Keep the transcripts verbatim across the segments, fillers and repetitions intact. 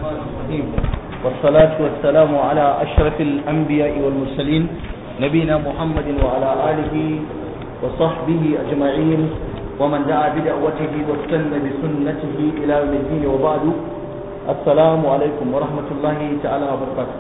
الرحيم والصلاة والسلام على أشرف الأنبياء والمرسلين نبينا محمد وعلى آله وصحبه أجمعين ومن دعا بدعوته واستنى بسنته إلى يوم الدين وبعد السلام عليكم ورحمة الله تعالى وبركاته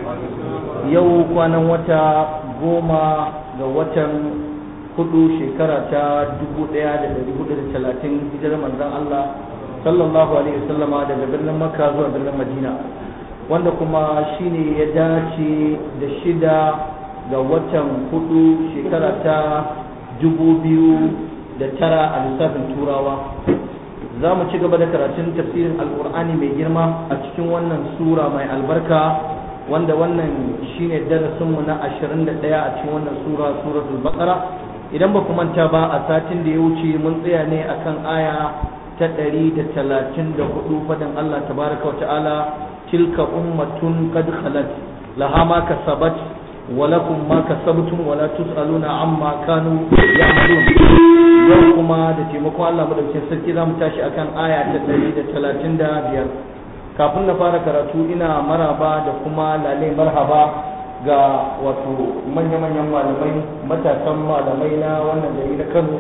yau kwanan wata goma ga watan hudu shekara ta dubu ɗaya da ɗari hudu da talatin hijirar manzon Allah sallallahu alaihi wasallama daga birnin Makka zuwa birnin Madina, wanda kuma shine ya dace da shida ga watan hudu shekara ta dubu biyu da tara a lissafin turawa. Za mu ci gaba da karatun tafsirin alkur'ani mai girma a cikin wannan sura mai albarka, wanda wannan shine darasinmu na ashirin da ɗaya a cikin wannan sura, suratul baqara. Idan ba ku manta ba, a satin da ya wuce mun tsaya ne akan aya ta ɗari da talatin da hudu faɗin Allah tabaraka wa ta'ala, tilka ummatun qad khalat laha ma kasabat wa lakum ma kasabtum wa la tus'aluna amma kanu ya'malun. Yau kuma da taimakon Allah madaukakin sarki za mu tashi akan aya ta ɗari da talatin da biyar. Kafin na fara karatu, ina maraba da kuma lalai marhaba ga wato manya-manyan malamai, matasan malamai na wannan gari na Kano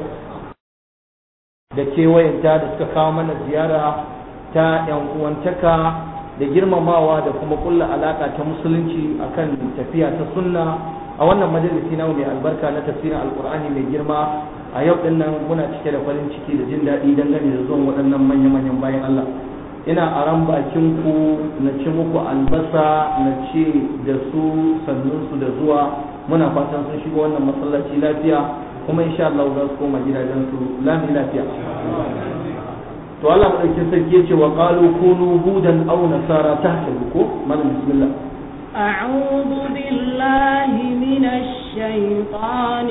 da kewayenta da suka kawo mana ziyara ta yan uwantaka da girmamawa da kuma kulla alaka ta musulunci akan tafiya ta sunna a wannan majalisi na mai albarka na tafsirin alkur'ani mai girma. A yau din nan muna cike da farin ciki da jin daɗi dangane da zuwan waɗannan manya-manyan bayan Allah. Ina aran bakin ku na ci muku albasa, na ce da su sannun su da zuwa. Muna fatan sun shigo wannan masallaci lafiya, kuma insha Allah za su koma gidajen su lami lafiya. To Allah madaukin sarki yace wa qalu kunu hudan aw nasara tahtadu ko malam bismillah. أعوذ بالله من الشيطان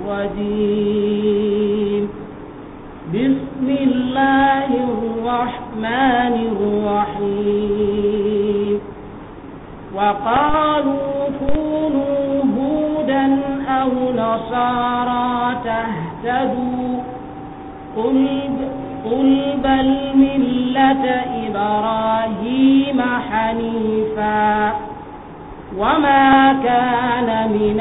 الرجيم. بسم الله الرحمن الرحيم. وقالوا كونوا هودا أو نصارى تهتدوا قل قل بل ملة إبراهيم حنيفا وما كان من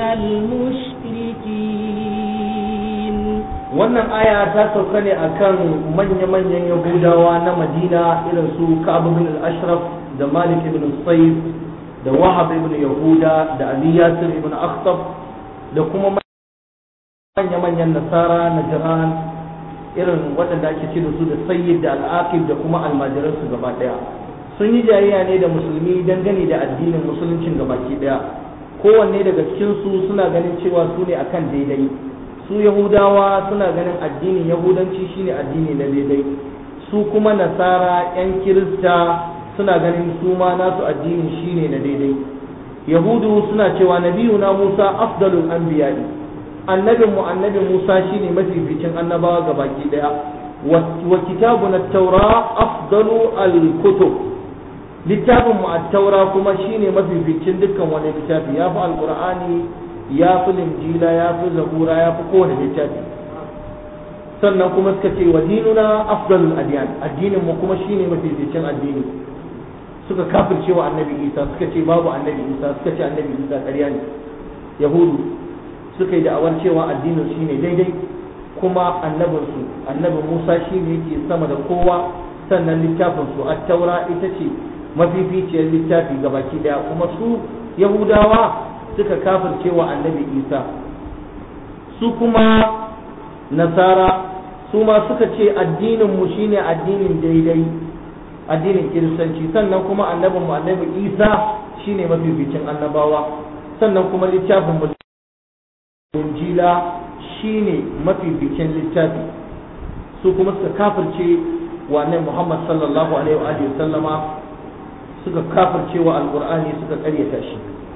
المشركين. wannan aya ta sauka ne akan manya-manyan Yahudawa na Madina irin su Ka'ab ibn al-Ashraf da Malik ibn Sayyid da Wahab ibn Yahuda da Ali Yasir ibn Akhtab da kuma manya-manyan Nasara na Jiran irin waɗanda ake ce da su da Sayyid da Al-Aqib da kuma almajiransu gaba ɗaya. Sun yi jayayya ne da musulmi dangane da addinin musuluncin gabaki ɗaya. Kowanne daga cikinsu suna ganin cewa su ne akan daidai. Su Yahudawa suna ganin addinin Yahudanci shine addini na daidai. Su kuma Nasara 'yan Kirista suna ganin su ma nasu addinin shine na daidai. Yahudu suna cewa nabiyuna Musa afdalul anbiya'i, annabin mu annabi Musa shine mafificin annabawa gabaki daya. Wa kitabuna at-taura afdalu al-kutub, littafin mu at-taura kuma shine mafificin dukkan wani littafi, yafi al-Qur'ani, yafi Injila, yafi Zabura, yafi kowane littafi. Sannan kuma suka ce wa dinuna afdalul adyan, addinin mu kuma shine mafificin addini. Suka kafirce wa annabi Isa, suka ce babu annabi Isa, suka ce annabi Isa ƙarya ne. Yahudu suka yi da'awar cewa addinin shine daidai, kuma annabinsu annabi Musa shine yake sama da kowa, sannan littafinsu at-taura ita ce mafificiyar littafi gabaki daya. Kuma su Yahudawa suka kafirce wa annabi Isa. Su kuma Nasara su ma suka ce addinin mu shine addinin daidai, addinin Kiristanci, sannan kuma annabin mu annabi Isa shine mafificin annabawa, sannan kuma littafin mu Injila shine mafificin littafi. Su kuma suka kafirce wa annabi Muhammad sallallahu alaihi wa alihi sallama, suka kafirce wa alqur'ani, suka karyata shi.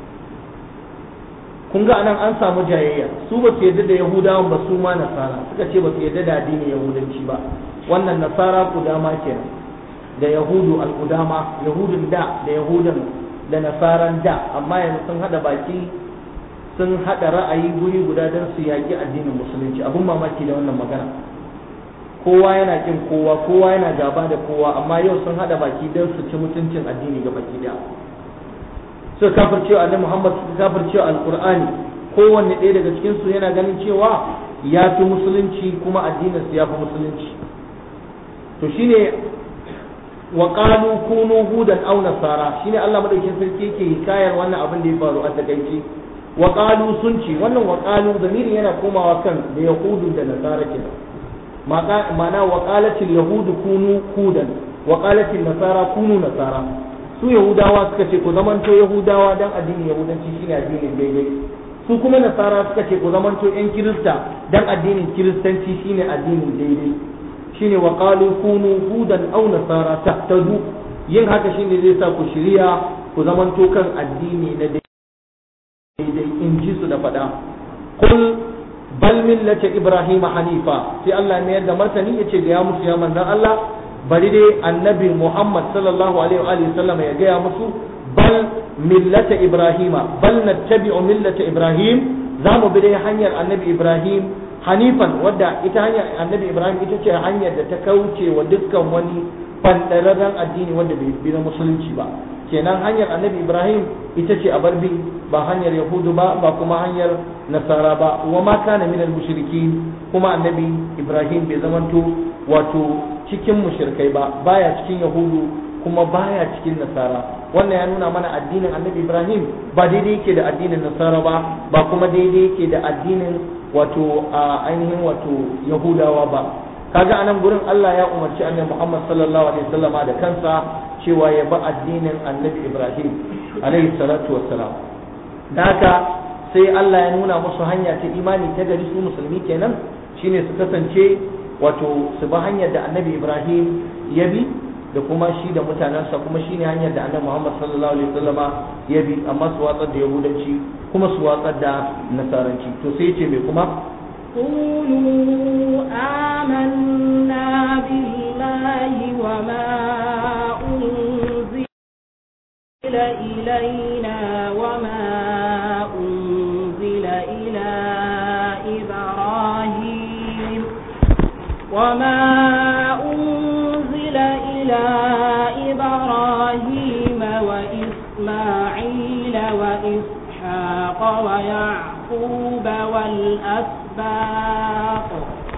Kun ga anan an samu jayayya. Su ba su yarda da Yahudawan ba, su ma Nasara suka ce ba su yarda da addinin Yahudanci ba. Wannan Nasara kudama kenan da Yahudu al-Qudama, Yahudun da da Yahudan da Nasaran da, amma yanzu sun hada baki, sun hada ra'ayi guri guda don su yaki addinin musulunci. Abun mamaki da wannan magana. kowa yana kin kowa kowa yana gaba da kowa amma yau sun hada baki don su ci mutuncin addini ga baki daya suka kafircewa annabi Muhammad suka kafircewa alqur'ani kowanne ɗaya daga cikin su yana ganin cewa ya fi musulunci kuma addinin su ya fi musulunci to shine wa qalu kunu hudan aw nasara shine Allah madaukakin sarki yake hikayar wannan abin da ya faru a takaice wa qalu sun ce wannan wa qalu zamiri yana komawa kan da yahudu da nasara kenan ma'ana wa qalatil yahudu kunu hudan wa qalatil nasara kunu nasara su yahudawa suka ce ku zamanto yahudawa dan addinin yahudanci shine addinin daidai su kuma nasara suka ce ku zamanto yan kirista dan addinin kiristanci shine addinin daidai shine wa qalu kunu hudan aw nasara tahtadu yin haka shine zai sa ku shiriya ku zamanto kan addini na daidai in ji su da fada kul bal millata ibrahim hanifa sai Allah ne da martani yace ga ya musu ya manzon Allah bari dai annabi Muhammad sallallahu alaihi wa alihi sallam ya ga musu bal millata ibrahima bal nattabi'u millata ibrahim zamu bi dai hanyar annabi ibrahim hanifan wadda ita hanyar annabi ibrahim ita ce hanyar da ta kauce wa dukkan wani fandararren addini wanda bai bi na musulunci ba kenan hanyar annabi ibrahim ita ce a barbi ba hanyar yahudu ba ba kuma hanyar nasara ba wa ma kana minal mushrikin kuma annabi ibrahim bai zamanto wato cikin mushrikai ba baya cikin yahudu kuma baya cikin nasara wannan ya nuna mana addinin annabi ibrahim ba daidai yake da addinin nasara ba ba kuma daidai yake da addinin wato a ainihin wato yahudawa ba kaga anan gurin Allah ya umarci annabi Muhammad sallallahu alaihi wasallama da kansa cewa ya ba addinin annabi ibrahim alaihi salatu wassalam haka sai Allah ya nuna musu hanya ta imani ta gari su musulmi kenan shine su kasance wato su ba hanyar da annabi ibrahim ya bi da kuma shi da mutanensa kuma shine hanyar da annabi Muhammad sallallahu alaihi wasallama ya bi amma su watsar da yahudanci kuma su watsar da nasaranci to sai ce me kuma قولوا آمنا بالله وما أنزل إلينا وما أنزل إلى إبراهيم وما أنزل إلى إبراهيم وإسماعيل وإسحاق ويعقوب والأسباط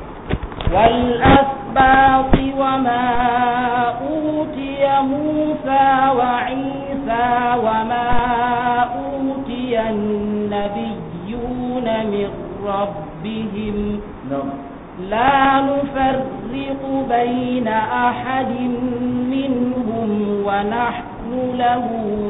والأسباط وما أوتي موسى وعيسى وما أوتي النبيون من ربهم لا نفرق بين أحد منهم ونحن له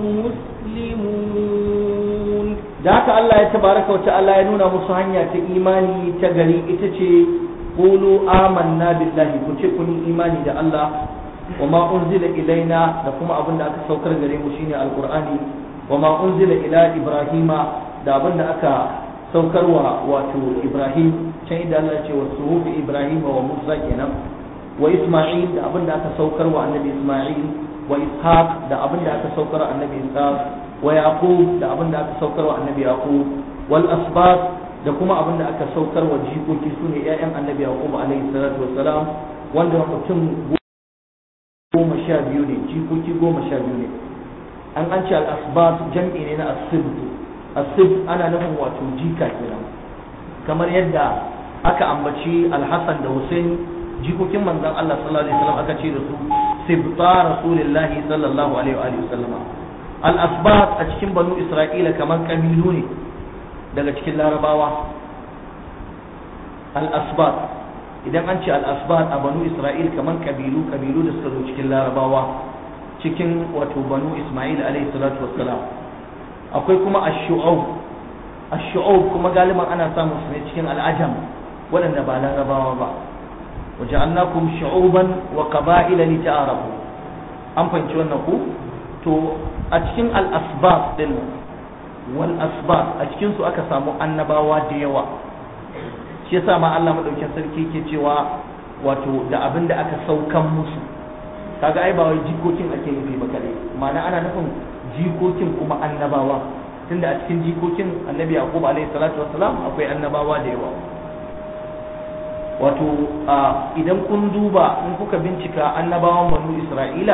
مسلمون. ذاك الله تبارك وتعالى ينونا مسحنيا إيماني تجري إتشي قولوا آمنا بالله كنتكوني إيماني دا الله وما أنزل إلينا لكم أبن أكا سوكر غريم شيني القرآن وما أنزل إلى إبراهيم دا أبن أكا سوكر واتو إبراهيم شهد الله وصحوف إبراهيم وموسى كنا وإسماعيل دا أبن أكا سوكر والنبي إسماعيل وإسحاق دا أبن أكا سوكر النبي إسحاق ويعقوب دا أبن أكا سوكر والنبي يعقوب والأسباط da kuma abin da aka saukar wa jikoki su ne ‘ya'yan annabi Yaqub alaihi salatu wassalam wanda mutum goma sha biyu ne jikoki goma sha biyu ne an an ce al-asbat jam'i ne na as-sibt as-sibt ana nufin wato jika kenan kamar yadda aka ambaci al-Hasan da Hussein jikokin manzon Allah sallallahu alaihi wasallam aka ce da su sibta rasulillahi sallallahu alaihi wa sallam al-asbat a cikin banu Isra'ila kamar kabilu ne daga cikin larabawa al-asbat idan an ce al-asbat a banu isra'il kamar kabilu kabilu da suka zo cikin larabawa cikin wato banu isma'il alaihi salatu wassalam akwai kuma ash-shu'ub ash-shu'ub kuma galiban ana samun su ne cikin al-ajam waɗanda ba larabawa ba waja'alnakum shu'uban wa qaba'ila lita'arafu an fahimci wannan ku to a cikin al-asbat din wal asbab a cikin su aka samu annabawa da yawa shi yasa ma Allah madaukakin sarki yake cewa wato da abin da aka saukan musu kaga ai ba wai jikokin ake nufi ba kare ma'ana ana nufin jikokin kuma annabawa tunda a cikin jikokin annabi Yaqub alaihi salatu wassalam akwai annabawa da yawa wato idan kun duba in kuka bincika annabawan banu Isra'ila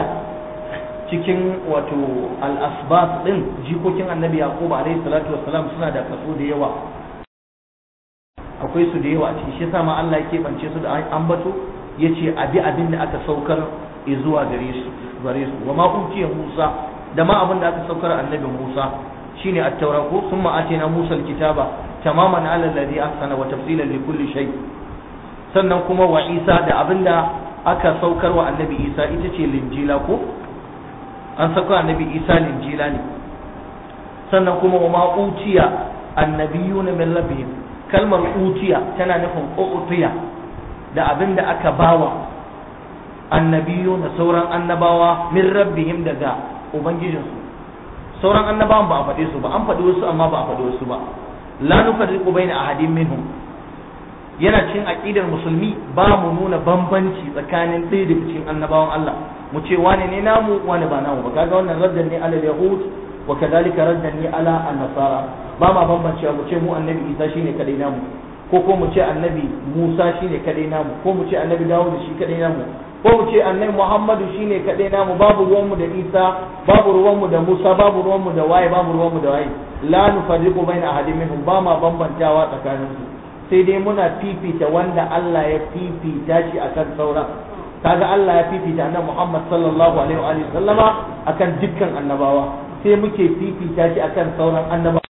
cikin wato al-asbab din jikokin annabi Yaqub alaihi salatu wassalam suna da kaso da yawa, akwai su da yawa a cikin shi yasa ma Allah yake bance su da ambato yace abi abin da aka saukar zuwa gare su gare su wa ma utiya Musa da ma abin da aka saukar annabi Musa shine at-taura ko summa atina Musa al-kitaba tamaman ala alladhi ahsana wa tafsilan li kulli shay. Sannan kuma wa Isa da abinda aka saukar wa annabi Isa ita ce linjila ko an saukar annabi Isa linjila ne. Sannan kuma wa ma utiya annabiyuna min rabbihim, kalmar utiya tana nufin utiya da abinda aka bawa annabiyuna sauran annabawa min rabbihim daga ubangijinsu. Sauran annabawan ba a faɗe su ba, an faɗi wasu amma ba a faɗi wasu ba. la nufarriqu baina ahadin minhum, yana cikin aqidar musulmi ba mu nuna bambanci tsakanin ɗaya daga cikin annabawan Allah mu ce wane ne namu wane ba namu ba. Kaga wannan raddan ne ala yahud wa kadhalika raddan ne ala an-nasara. Ba ma bambancewa mu ce mu annabi Isa shine kadai namu, ko ko mu ce annabi Musa shine kadai namu, ko mu ce annabi Dawud shi kadai namu, ko mu ce annabi Muhammadu shine kadai namu. Babu ruwanmu da Isa, babu ruwanmu da Musa, babu ruwanmu da waye, babu ruwanmu da waye. La nufarriqu baina ahadin minhum, ba ma bambantawa tsakanin su, sai dai muna fifita wanda Allah ya fifita shi akan sauran. Kaga Allah ya fifita annabi Muhammad sallallahu alaihi wa alihi sallama akan dukkan annabawa, sai muke fifita shi akan sauran annabawa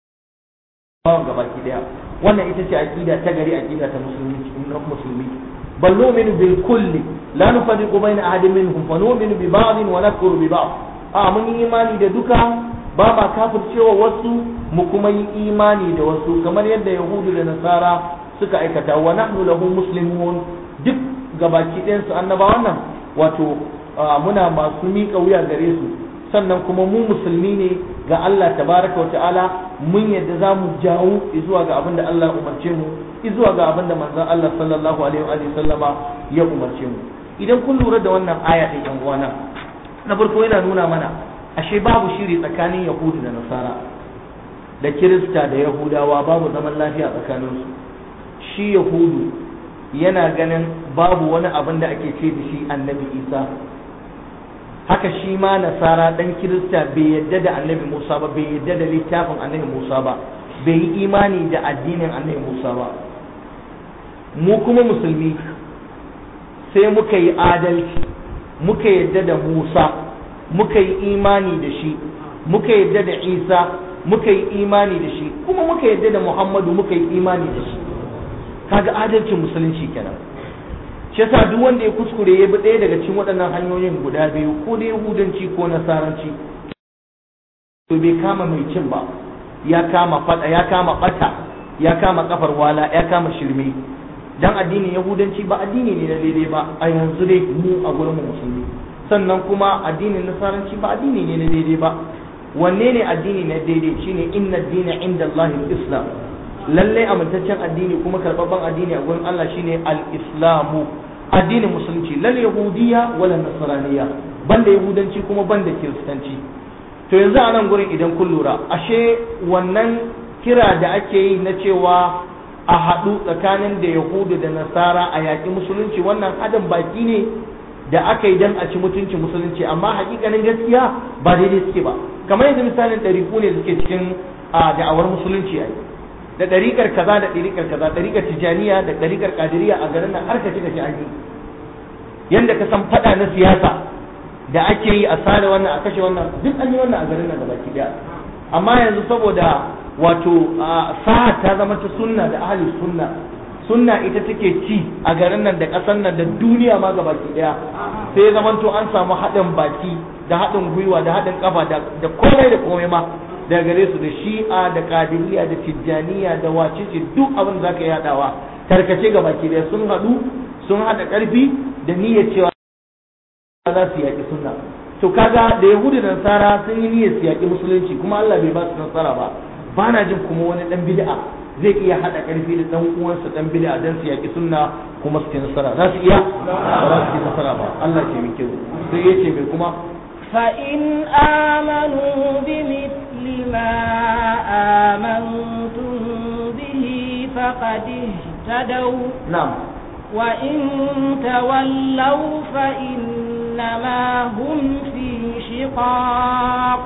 gabaki daya. Wannan ita ce aqida ta gari, aqida ta musulmi musulmi. bal nu'minu bil kulli la nufarriqu baina ahadin minhum fa nu'minu bi ba'din wa nakfuru bi ba'd. A mun yi imani da duka, ba ma kafircewa wasu mu kuma yi imani da wasu, kamar yadda yahudu da nasara suka aikata. Wa nahnu lahu muslimun, duk gabaki ɗayan su annabawan nan wato muna masu miƙa wuya gare su, sannan kuma mu musulmi ne ga Allah tabaraka wa ta'ala. Mun yadda za mu jawo zuwa ga abin da Allah ya umarce mu, zuwa ga abin da manzon Allah sallallahu alaihi wa sallama ya umarce mu. Idan kun lura da wannan aya ɗin yan uwana, na farko yana nuna mana ashe babu shiri tsakanin yahudu da nasara, da kirista da yahudawa babu zaman lafiya tsakaninsu. Shi yahudu yana ganin babu wani abin da ake ce da shi annabi Isa, haka shi ma nasara dan kirista bai yadda da annabi Musa ba, bai yadda da littafin annabi Musa ba, bai yi imani da addinin annabi Musa ba. Mu kuma musulmi sai muka yi adalci, muka yadda da Musa, muka yi imani da shi, muka yadda da Isa, muka yi imani da shi, kuma muka yadda da Muhammadu, muka yi imani da shi. Kaga adalcin musulunci kenan. Shi yasa duk wanda ya kuskure ya bi ɗaya daga cikin waɗannan hanyoyin guda biyu, ko da yahudanci ko nasaranci, to bai kama mai cin ba, ya kama fada, ya kama bata, ya kama kafar wala, ya kama shirme. Dan addinin yahudanci ba addini ne na daidai ba a yanzu dai mu a gurin mu musulmi, sannan kuma addinin nasaranci ba addini ne na daidai ba. Wanne ne addini na daidai? Shine inna ad-dina inda Allah al-islam. Lallai amintaccen addini kuma karɓaɓɓen addini a gurin Allah shine al-islamu, addinin musulunci, lal yahudiyya wala nasraniyya, banda yahudanci kuma banda kiristanci. To yanzu a nan gurin idan kun lura, ashe wannan kira da ake yi na cewa a haɗu tsakanin da yahudu da nasara a yaƙi musulunci, wannan haɗin baki ne da aka yi dan a ci mutunci musulunci, amma hakikanin gaskiya ba daidai suke ba. Kamar yanzu misalin ɗariƙu ne suke cikin da'awar musulunci a yi, da ɗariƙar kaza da ɗariƙar kaza, ɗariƙar tijaniya da ɗariƙar ƙadiriya a garin nan har ka ci da shi an yi. Yanda ka san faɗa na siyasa da ake yi a sare wannan a kashe wannan, duk an yi wannan a garin nan da baki daya. Amma yanzu saboda wato sa'a ta zama ta sunna da ahli sunna, sunna ita take ci a garin nan da ƙasar nan da duniya ma ga baki daya, sai ya zamanto an samu haɗin baki da haɗin gwiwa da haɗin kafa da komai da komai ma daga gare su, da shi'a da kadiriya da tijjaniya da wacece, duk abin da zaka yi haɗawa tarkace ga baki daya sun haɗu sun haɗa ƙarfi da niyyar cewa za su yaƙi sunna. To kaga da yahudu da nasara sun yi niyyar su yaƙi musulunci, kuma Allah bai ba su nasara ba. Ba na jin kuma wani ɗan bid'a zai iya haɗa ƙarfi da ɗan uwansa ɗan bid'a don su yaƙi sunna kuma su ci nasara. Za su iya? Ba za su ci nasara ba. Allah ce mai kyau. Sai ya ce mai kuma فإن آمنوا بمثل ما آمنتم به فقد اهتدوا نعم وإن تولوا فإنما هم في شقاق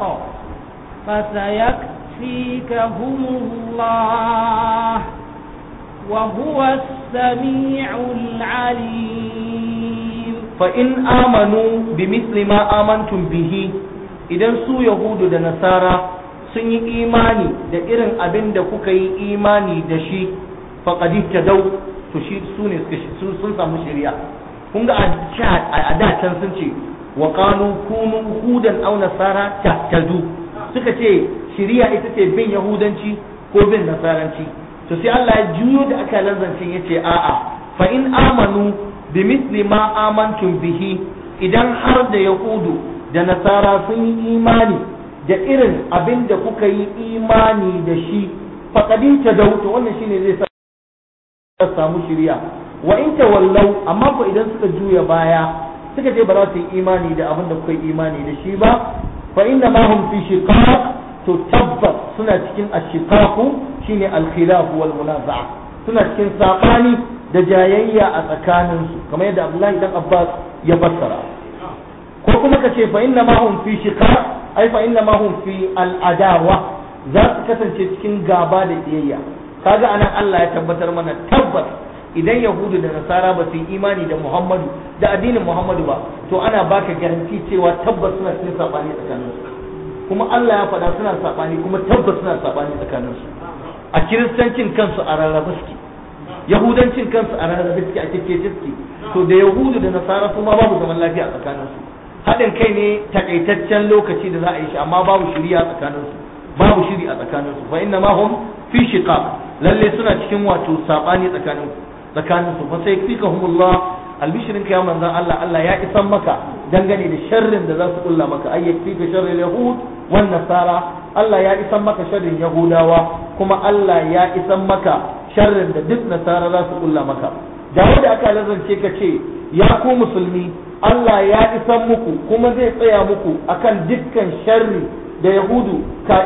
فسيكفيكهم الله وهو السميع العليم. فإن آمنوا بمثل ما آمنتم به idan su Yahudu da Nasara sun yi imani da irin abin da kuka yi imani da shi faqad ihtadaw to shi su ne sun samu shari'a. kun ga a da can sun ce wa qalu kunu hudan aw nasara tahtadu, suka ce shari'a ita ce bin yahudanci ko bin nasaranci. to sai Allah ya juyo da aka lanzancin yace a'a fa in amanu bimithli ma amantum bihi, idan har da yahudu da nasara sun yi imani da irin abin da kuka yi imani da shi faqad ihtadaw to wannan shine zai sa samu shari'a. wa in tawallau, amma ko idan suka juya baya suka ce ba za su yi imani da abin da kuka yi imani da shi ba, fa inna ma hum fi shiqaq, to tabbas suna cikin ashiqaq shine al-khilaf wal munaza'a, suna cikin sabani da jayayya a tsakanin su kamar yadda Abdullahi dan Abbas ya fassara. ko kuma kace fa inna ma hum fi shiqaq ai fa inna ma hum fi al-adawa, za su kasance cikin gaba da kiyayya. kaga anan Allah ya tabbatar mana tabbas idan Yahudu da Nasara ba su yi imani da Muhammadu da addinin Muhammadu ba, to ana baka garanti cewa tabbas suna cikin sabani tsakanin su. kuma Allah ya faɗa suna sabani, kuma tabbas suna sabani tsakanin su. a kiristancin kansu a rarrabe suke, yahudancin kansu a rarrabe suke, a kekece suke. to da Yahudu da Nasara kuma babu zaman lafiya a tsakanin su. haɗin kai ne takaitaccen lokaci da za a yi shi, amma babu shiri a tsakanin su, babu shiri a tsakanin su. fa inna ma hum fi shiqaq, lalle suna cikin wato sabani tsakanin tsakanin su. fa sai fikahumullah, albishirin ya manzon Allah, Allah ya isan maka dangane da sharrin da za su kulla maka. ayyat fika sharril yahud wan nasara, Allah ya isan maka sharrin yahudawa, kuma Allah ya isan maka sharrin da duk nasara za su kulla maka. dawo da aka lazance ka ce ya ku musulmi, Allah ya isan muku kuma zai tsaya muku akan dukkan sharri da yahudu ka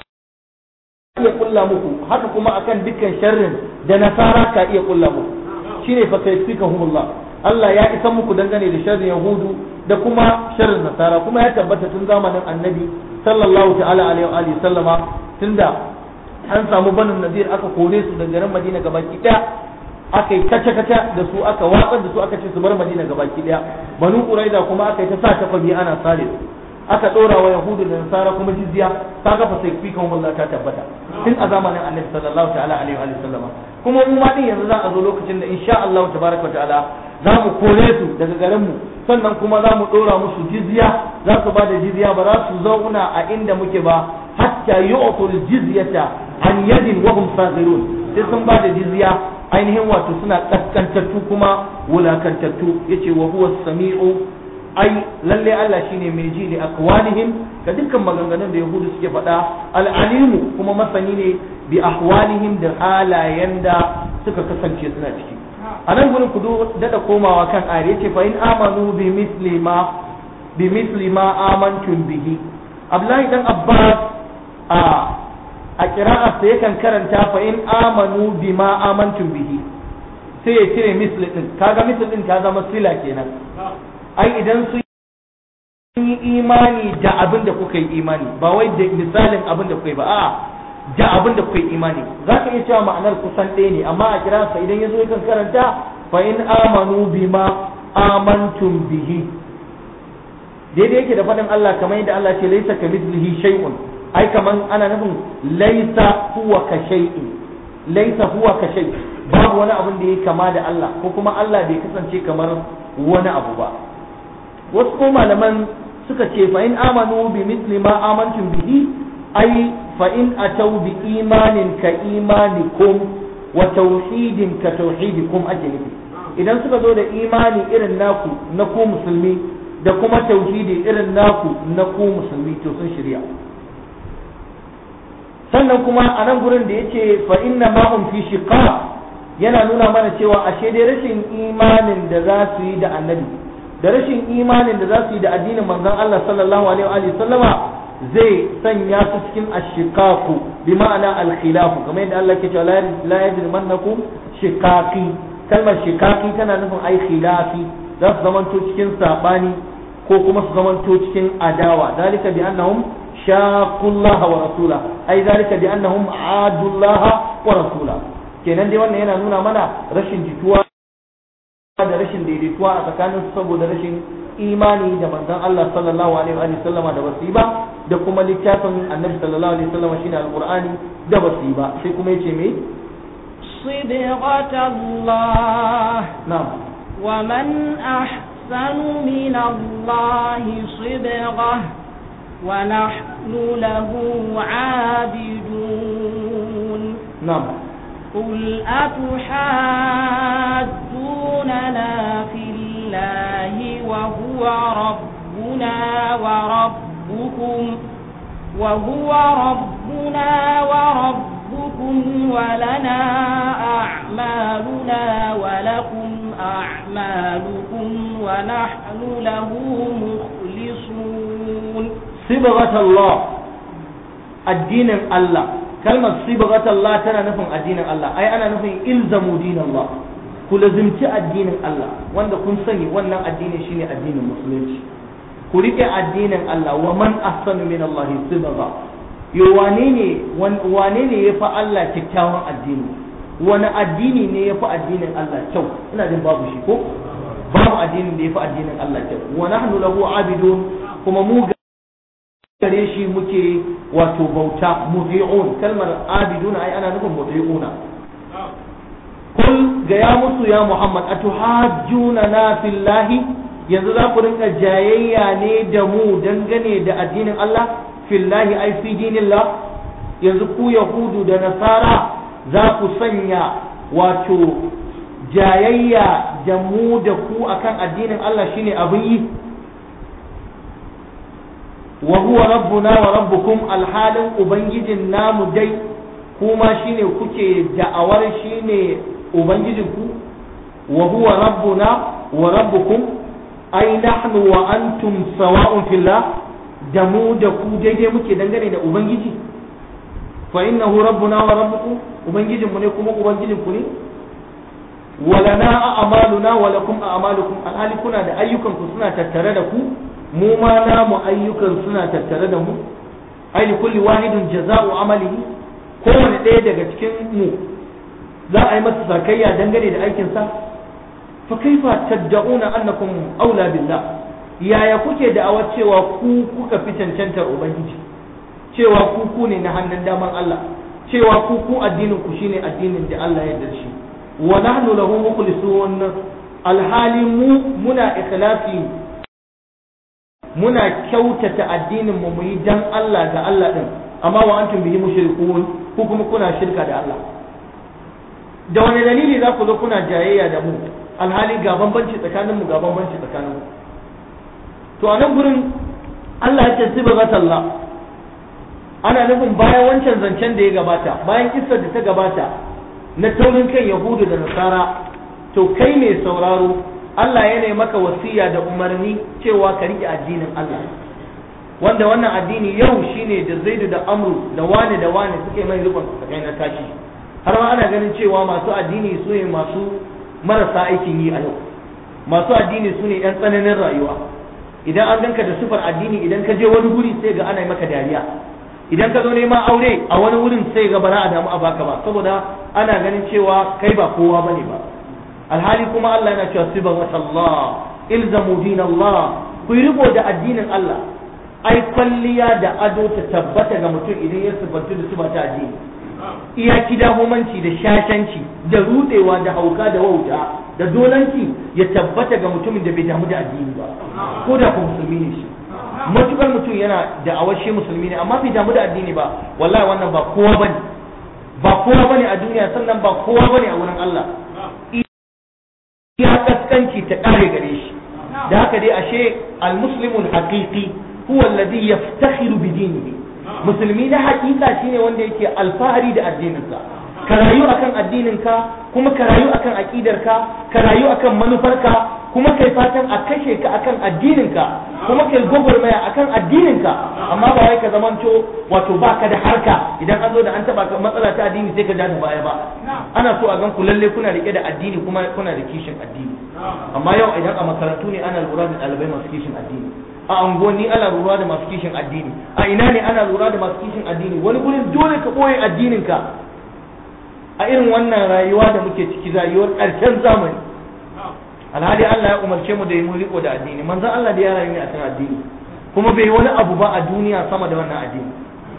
iya kulla muku, haka kuma akan dukkan sharrin da nasara ka iya kulla muku. shine fa sayfikahumullah, Allah ya isan muku dangane da sharrin yahudu da kuma sharrin nasara. kuma ya tabbata tun zamanin annabi sallallahu ta'ala alaihi wa alihi sallama, tunda an samu banu nadir aka kore su daga garin Madina gabaki daya, aka yi kace-kace da su, aka watsar da su, aka ce su bar Madina gabaki daya. banu Quraiza kuma aka yi ta sa tafabi ana sare su, aka dora wa yahudu da nasara kuma jizya. kaga fa sai fi kan wallahi ta tabbata tun a zamanin annabi sallallahu ta'ala alaihi wa sallama. kuma mu ma din yanzu za a zo lokacin da insha Allah tabaraka wa ta'ala za mu kore su daga garin mu, sannan kuma za mu dora musu jizya, za su ba da jizya, ba za su zauna a inda muke ba hatta yu'tul jizyata an yadin wa hum saghirun, sai sun ba da jizya ainihin wato suna kaskantattu kuma wulakantattu. yace wa huwa samiu, ai lalle Allah shine mai ji da aqwalihim, ga dukkan maganganun da yahudu suke faɗa, al-alimu kuma masani ne bi ahwalihim, da halayen da suka kasance suna ciki. a nan gurin ku dada komawa kan ayar, yace fa in amanu bi misli ma bi misli ma amantum bihi. Abdullahi dan Abbas a a qira'a sai yakan karanta fa in amanu bima amantum bihi, sai ya cire misli din. kaga misli din ta zama sila kenan. ai idan sun yi imani da abin da kuka yi imani, ba wai da misalin abin da kuka yi ba, a'a da abin da kuka yi imani. za ka iya cewa ma'anar kusan ɗaya ne, amma a kira sa idan ya zo yakan karanta fa in amanu bima amantum bihi, daidai yake da faɗin Allah kamar yadda Allah ce laisa kamithlihi shay'un, ai kaman ana nufin laisa huwa ka shay'in, laisa huwa ka shay, babu wani abin da yake kama da Allah, ko kuma Allah bai kasance kamar wani abu ba. wasu ko malaman suka ce fa in amanu bi mithli ma amantum bihi, ai fa in atau bi imanin ka imanikum wa tauhidin ka tauhidikum ake nufi. idan suka zo da imani irin naku na ku musulmi da kuma tauhidi irin naku na ku musulmi, to sun shirya. sannan kuma a nan gurin da yace fa inna ma hum fi shiqaq, yana nuna mana cewa ashe dai rashin imanin da za su yi da annabi, da rashin imanin da za su yi da addinin manzon Allah sallallahu alaihi wa sallama zai sanya su cikin ashiqaqu, bi ma'ana al-khilaf, kamar yadda Allah ke cewa la yajrimannakum shiqaqi, kalmar shikaki tana nufin ai khilafi, za su zamanto cikin sabani ko kuma su zamanto cikin adawa. Zalika bi annahum shaqullaha wa rasula, ai zalika bi annahum adullaha wa rasula. Kenan dai wannan yana nuna mana rashin jituwa da rashin daidaituwa a tsakanin su saboda rashin imani da manzon Allah sallallahu alaihi wa sallama da basu ba, da kuma littafin annabi sallallahu alaihi wa sallama shine alqur'ani da basu ba. Sai kuma yace me sidqatallah, na'am, wa man ahsanu min Allah sidqah wa nahnu lahu 'abidun. Na'am. قل أتحاجوننا في الله وهو ربنا وربكم وهو ربنا وربكم ولنا أعمالنا ولكم أعمالكم ونحن له مخلصون. صبغة الله الدين الله. kalmar sibghat Allah tana nufin addinin Allah, ai ana nufin ilzamu dinallah, ku lazimci addinin Allah, wanda kun sani wannan addini shine addinin musulunci. Ku rike addinin Allah. Wa man ahsanu min Allah sibgha, yo wane ne wane ne yafi Allah kyakkyawan addini? Wani addini ne yafi addinin Allah kyau? Ina jin babu shi ko babu addinin da yafi addinin Allah kyau. Wa nahnu lahu abidun, kuma mu gare shi muke wato bauta, muti'un. Kalmar abiduna ai ana nufin muti'una. Kul ga ya musu ya Muhammad, atuhajjuna na fillahi, yanzu za ku rinka jayayya ne da mu dangane da addinin Allah? Fillahi ai fi dinillah. Yanzu ku yahudu da nasara za ku sanya wato jayayya da mu da ku akan addinin Allah shine abin yi? wa huwa rabbuna wa rabbukum, alhalin ubangijin namu dai kuma shine kuke da'awar shine ubangijinku. wa huwa rabbuna wa rabbukum ai nahnu wa antum sawa'un fillah, da mu da ku daidai muke dangane da ubangiji. fa innahu rabbuna wa rabbukum, ubangijinmu ne kuma ubangijinku ne. walana a'maluna wa lakum a'malukum, alhali kuna da ayyukanku suna tattare da ku, mu ma namu ayyukan suna tattare da mu. ai li kulli wahidin jaza'u amalihi, kowane ɗaya daga cikin mu za a yi masa sakayya dangane da aikin sa. fa kaifa tad'una annakum aula billah, yaya kuke da'awar cewa ku kuka fi cancantar ubangiji, cewa ku ku ne na hannun daman Allah, cewa ku ku addinin ku shine addinin da Allah ya yarda shi. wa nahnu lahu mukhlisun, alhali mu muna ikhlasi, muna kyautata addinin mu muyi dan Allah ga Allah din, amma wa antum bihi mushrikun, ku kuma kuna shirka da Allah. Da wani dalili za ku zo kuna jayayya da mu, alhali ga bambanci tsakanin mu ga bambanci tsakanin mu? To a nan gurin Allah ya ce sibghat Allah, ana nufin bayan wancan zancen da ya gabata, bayan kissar da ta gabata na taurin kan Yahudu da Nasara, to kai mai sauraro Allah ya ne maka wasiya da umarni cewa ka rike addinin Allah, wanda wannan addini yau shine da Zaidu da Amru da wane da wane suke mai rubun kai na tashi, har ma ana ganin cewa masu addini su ne masu marasa aikin yi a yau, masu addini su ne yan tsananin rayuwa. Idan an ganka da sufar addini, idan ka je wani guri sai ga ana maka dariya, idan ka zo neman aure a wani wurin sai ga bara a damu a baka ba, saboda ana ganin cewa kai ba kowa bane ba. alhali kuma Allah yana cewa sibghat Allah, ilzamu din Allah, ku yi riko da addinin Allah. Ai kwalliya da ado ta tabbata ga mutum idan ya sifantu da sifa ta addini. Iya kidahumanci da shashanci da rudewa da hauka da wauta da dolanci ya tabbata ga mutumin da bai damu da addini ba, ko da ku musulmi ne shi. Matukar mutum yana da awashi musulmi ne amma bai damu da addini ba, wallahi wannan ba kowa bane, ba kowa bane a duniya, sannan ba kowa bane a wurin Allah. Ya kaskanci ta kare gare shi. Da haka dai ashe al-muslimul haqiqi huwa alladhi yaftakhiru bi dinihi, musulmi na hakika shine wanda yake alfahari da addininsa. Ka rayu akan addininka, kuma ka rayu akan aqidarka, ka rayu akan manufarka, kuma kai fatan a kashe ka akan addininka kuma kai gwagwarmaya akan addininka amma ba wai ka zamanto wato baka da harka idan an zo da an taba ka matsala ta addini sai ka ja da baya ba. Ana so a gan ku lalle kuna rike da addini kuma kuna da kishin addini. Amma yau idan a makarantu ne ana lura da ɗalibai masu kishin addini, a unguwanni ana lura da masu kishin addini, a ina ne ana lura da masu kishin addini, wani gurin dole ka ɓoye addininka a irin wannan rayuwa da muke ciki, rayuwar ƙarshen zamani. Alhali Allah ya umarce mu da yi mu riko da addini, manzon Allah da ya rayu ne akan addini kuma bai wani abu ba a duniya sama da wannan addini.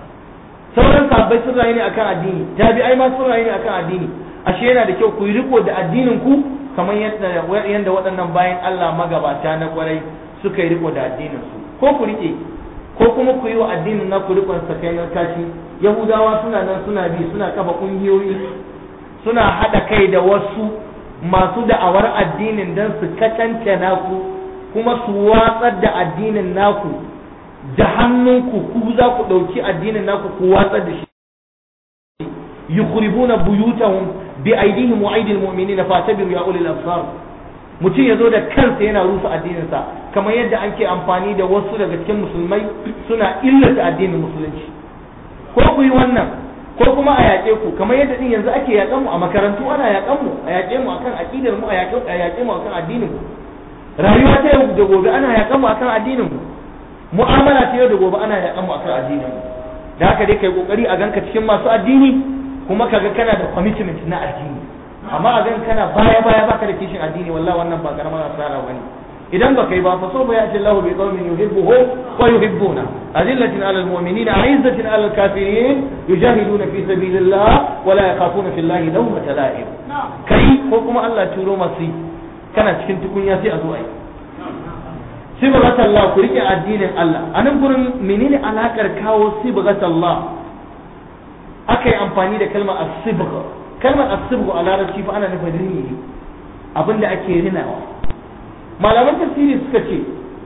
Sauran sahabbai sun rayu ne akan addini, tabi'ai ma sun rayu ne akan addini. Ashe yana da kyau ku yi riko da addinin ku kamar yadda yadda waɗannan bayan Allah magabata na kwarai suka yi riko da addinin su. Ko ku rike ko kuma ku yi wa addinin na ku rikon sakainar kashi. Yahudawa suna nan suna bi suna kafa kungiyoyi suna haɗa kai da wasu masu da'awar addinin don su katance naku kuma su watsar da addinin naku da hannunku ku za ku ɗauki addinin naku ku watsar da shi. Yukhribuna buyutahum bi aydihim wa aydil mu'minina fatabiru ya ulil absar. Mutum ya zo da kansa yana rusa addininsa kamar yadda ake amfani da wasu daga cikin musulmai suna illata addinin musulunci. Ko ku yi wannan ko kuma a yaƙe ku kamar yadda din yanzu ake yaƙan mu a makarantu, ana yaƙan mu a yaƙe mu akan aqidar mu, a yaƙe a yaƙe mu akan addinin mu. Rayuwa ta yau da gobe ana yaƙan mu akan addinin mu. Mu'amala ta yau da gobe ana yaƙan mu akan addinin mu. Da haka dai kai kokari a ganka cikin masu addini kuma kaga kana da commitment na addini. Amma a ganka kana baya baya baka da kishin addini, wallahi wannan ba karamar asara bane. idan ba kai ba fa so ba ya Allah bi qaumin yuhibbuhu wa yuhibbuna azillatin alal mu'minina a'izzatin alal kafirin yujahiduna fi sabilillah wa la yakhafuna fillahi lawmata la'im. Kai ko kuma Allah turo masu kana cikin tukunya sai a zo ai sibghat Allah, ku rike addinin Allah. Anan gurin menene alakar kawo sibghat Allah? Akai amfani da kalmar as-sibgha. Kalmar as-sibgha a larabci fa ana nufin rini, abinda ake rinawa. Malaman tafsiri suka ce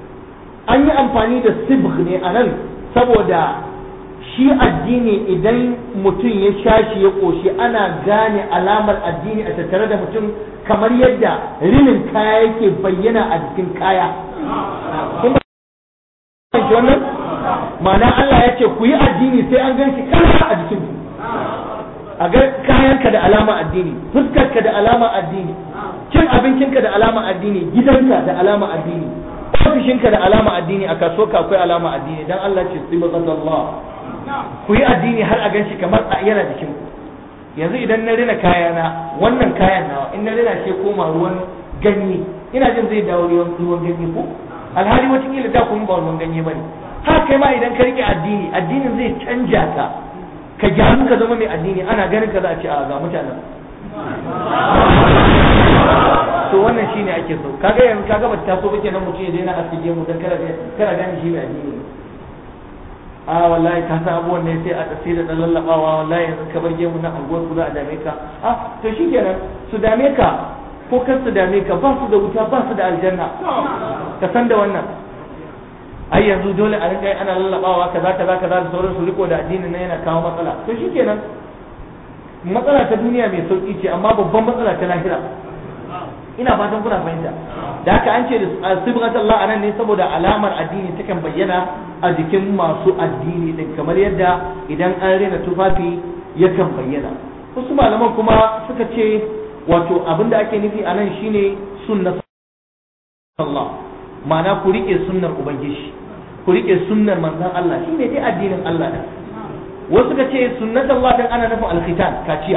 an yi amfani da sibgh ne anan saboda shi addini idan mutum ya shashi ya koshi ana gane alamar addini a tattare da mutum kamar yadda rinin kaya yake bayyana a jikin kaya. Kuma wannan ma'ana Allah ya ce ku yi addini sai an gan shi kaya a jikin ku, a ga kayanka da alama addini, fuskarka da alama addini, cin abincinka da alama addini, gidanka da alama addini, ofishinka da alama addini, a kasuwarka akwai alama addini. Dan Allah ce sibghatullah, ku yi addini har a ganshi kamar a yana jikin ku. Yanzu idan na rina kayana, wannan kayan nawa in na rina shi koma ruwan ganye, ina jin zai dawo ruwan ganye ko alhali wata kila da kuma ba ruwan ganye bane. Har kai ma idan ka rike addini, addinin zai canja ka, ka gyaru ka zama mai addini. Ana ganin ka za a ce a ga mutanen to wannan shine ake so. Kaga yanzu kaga ba ta so kake nan mutum ya daina asige mu dan kada kada gani shi mai addini. A wallahi ka san abuwan ne sai a tafi da dan lallabawa, wallahi yanzu ka bar gemu na anguwar ku za a dame ka. Ah to shikenan su dame ka ko kar su dame ka, ba su da wuta ba su da aljanna, ka san da wannan. Ai yanzu dole a rinka ana lallabawa kaza kaza kaza da sauran su riko da addinin nan yana kawo matsala. To shikenan matsala ta duniya mai sauki ce, amma babban matsala ta lahira. Ina fatan kuna fahimta. Da haka an ce da sibghat Allah anan ne saboda alamar addini takan bayyana a jikin masu addini din, kamar yadda idan an rena tufafi yakan bayyana. Wasu malaman kuma suka ce wato abinda ake nufi anan shine sunnat Allah, ma'ana ku rike sunnar ubangiji, ku rike sunnar manzon Allah, shine dai addinin Allah din. Wasu suka ce sunnat Allah din ana nufin al-khitan, kaciya.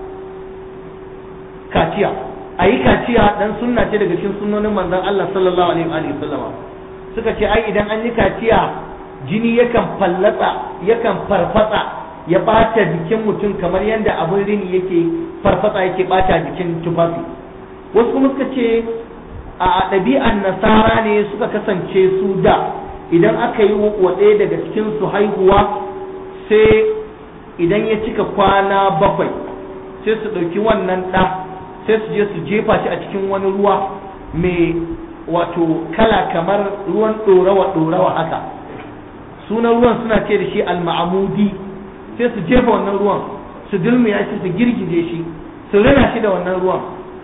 Kaciya a yi kaciya dan sunna ce daga cikin sunnonin manzon Allah sallallahu alaihi wa sallama. Suka ce ai idan an yi kaciya jini yakan fallatsa, yakan farfatsa, ya bata jikin mutum kamar yadda abin rini yake farfatsa yake bata jikin tufafi. Wasu kuma suka ce a ɗabi'an nasara ne suka kasance su da idan aka yi wa ɗaya daga cikin su haihuwa, sai idan ya cika kwana bakwai sai su ɗauki wannan ɗa sai su je su jefa shi a cikin wani ruwa mai wato kala kamar ruwan ɗorawa ɗorawa haka. Sunan ruwan suna ce da shi al-ma'amudi. Sai su jefa wannan ruwan, su dulmiya shi, su girgije shi, su rina shi da wannan ruwan.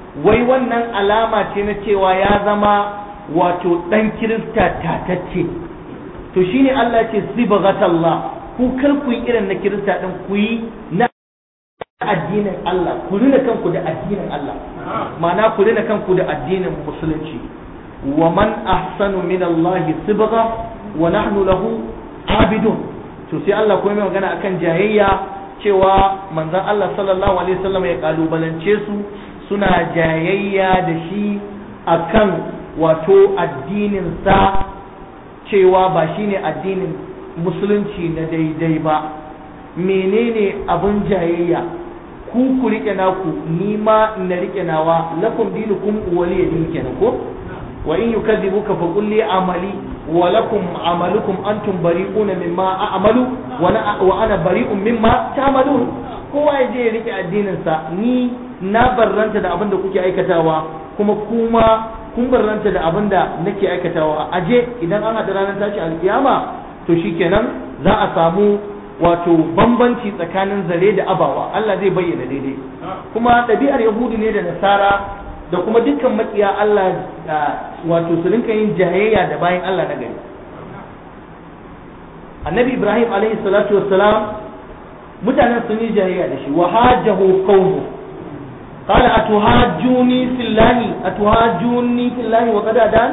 wai wannan alama ce na cewa ya zama wato dan kirista tatacce. To shine Allah ce sibghatallah, ku kar ku yi irin na kirista din, ku yi na addinin Allah, ku rina kanku da addinin Allah, ma'ana ku rina kanku da addinin musulunci. Wa man ahsanu min Allah sibgha wa nahnu lahu abidun. To sai Allah kuma mai magana akan jayayya cewa manzon Allah sallallahu alaihi wasallam ya kalubalance su suna jayayya da shi akan wato addinin sa, cewa ba shine addinin musulunci na daidai ba. Menene abin jayayya? Ku ku rike naku, ni ma na rike nawa, lakum dinukum waliya din kenan ko? Wa in yukadzibuka fa qul li amali wa lakum amalukum antum bari'una mimma a'malu wa ana bari'un mimma ta'malun. Kowa ya je ya rike addinin sa, ni na barranta da abin da kuke aikatawa, kuma kuma kun barranta da abin da nake aikatawa. Aje idan an hada ranar tashi alkiyama to shikenan za a samu wato bambanci tsakanin zare da abawa. Allah zai bayyana daidai. Kuma ɗabi'ar Yahudu ne da Nasara da kuma dukkan makiya Allah wato su rinka yin jayayya da bayan Allah na gari. Annabi Ibrahim alaihi salatu wassalam mutanen sun yi jayayya da shi, wa hajjahu qawmu qala atuhajjuni fillahi atuhajjuni fillahi wa qad adan.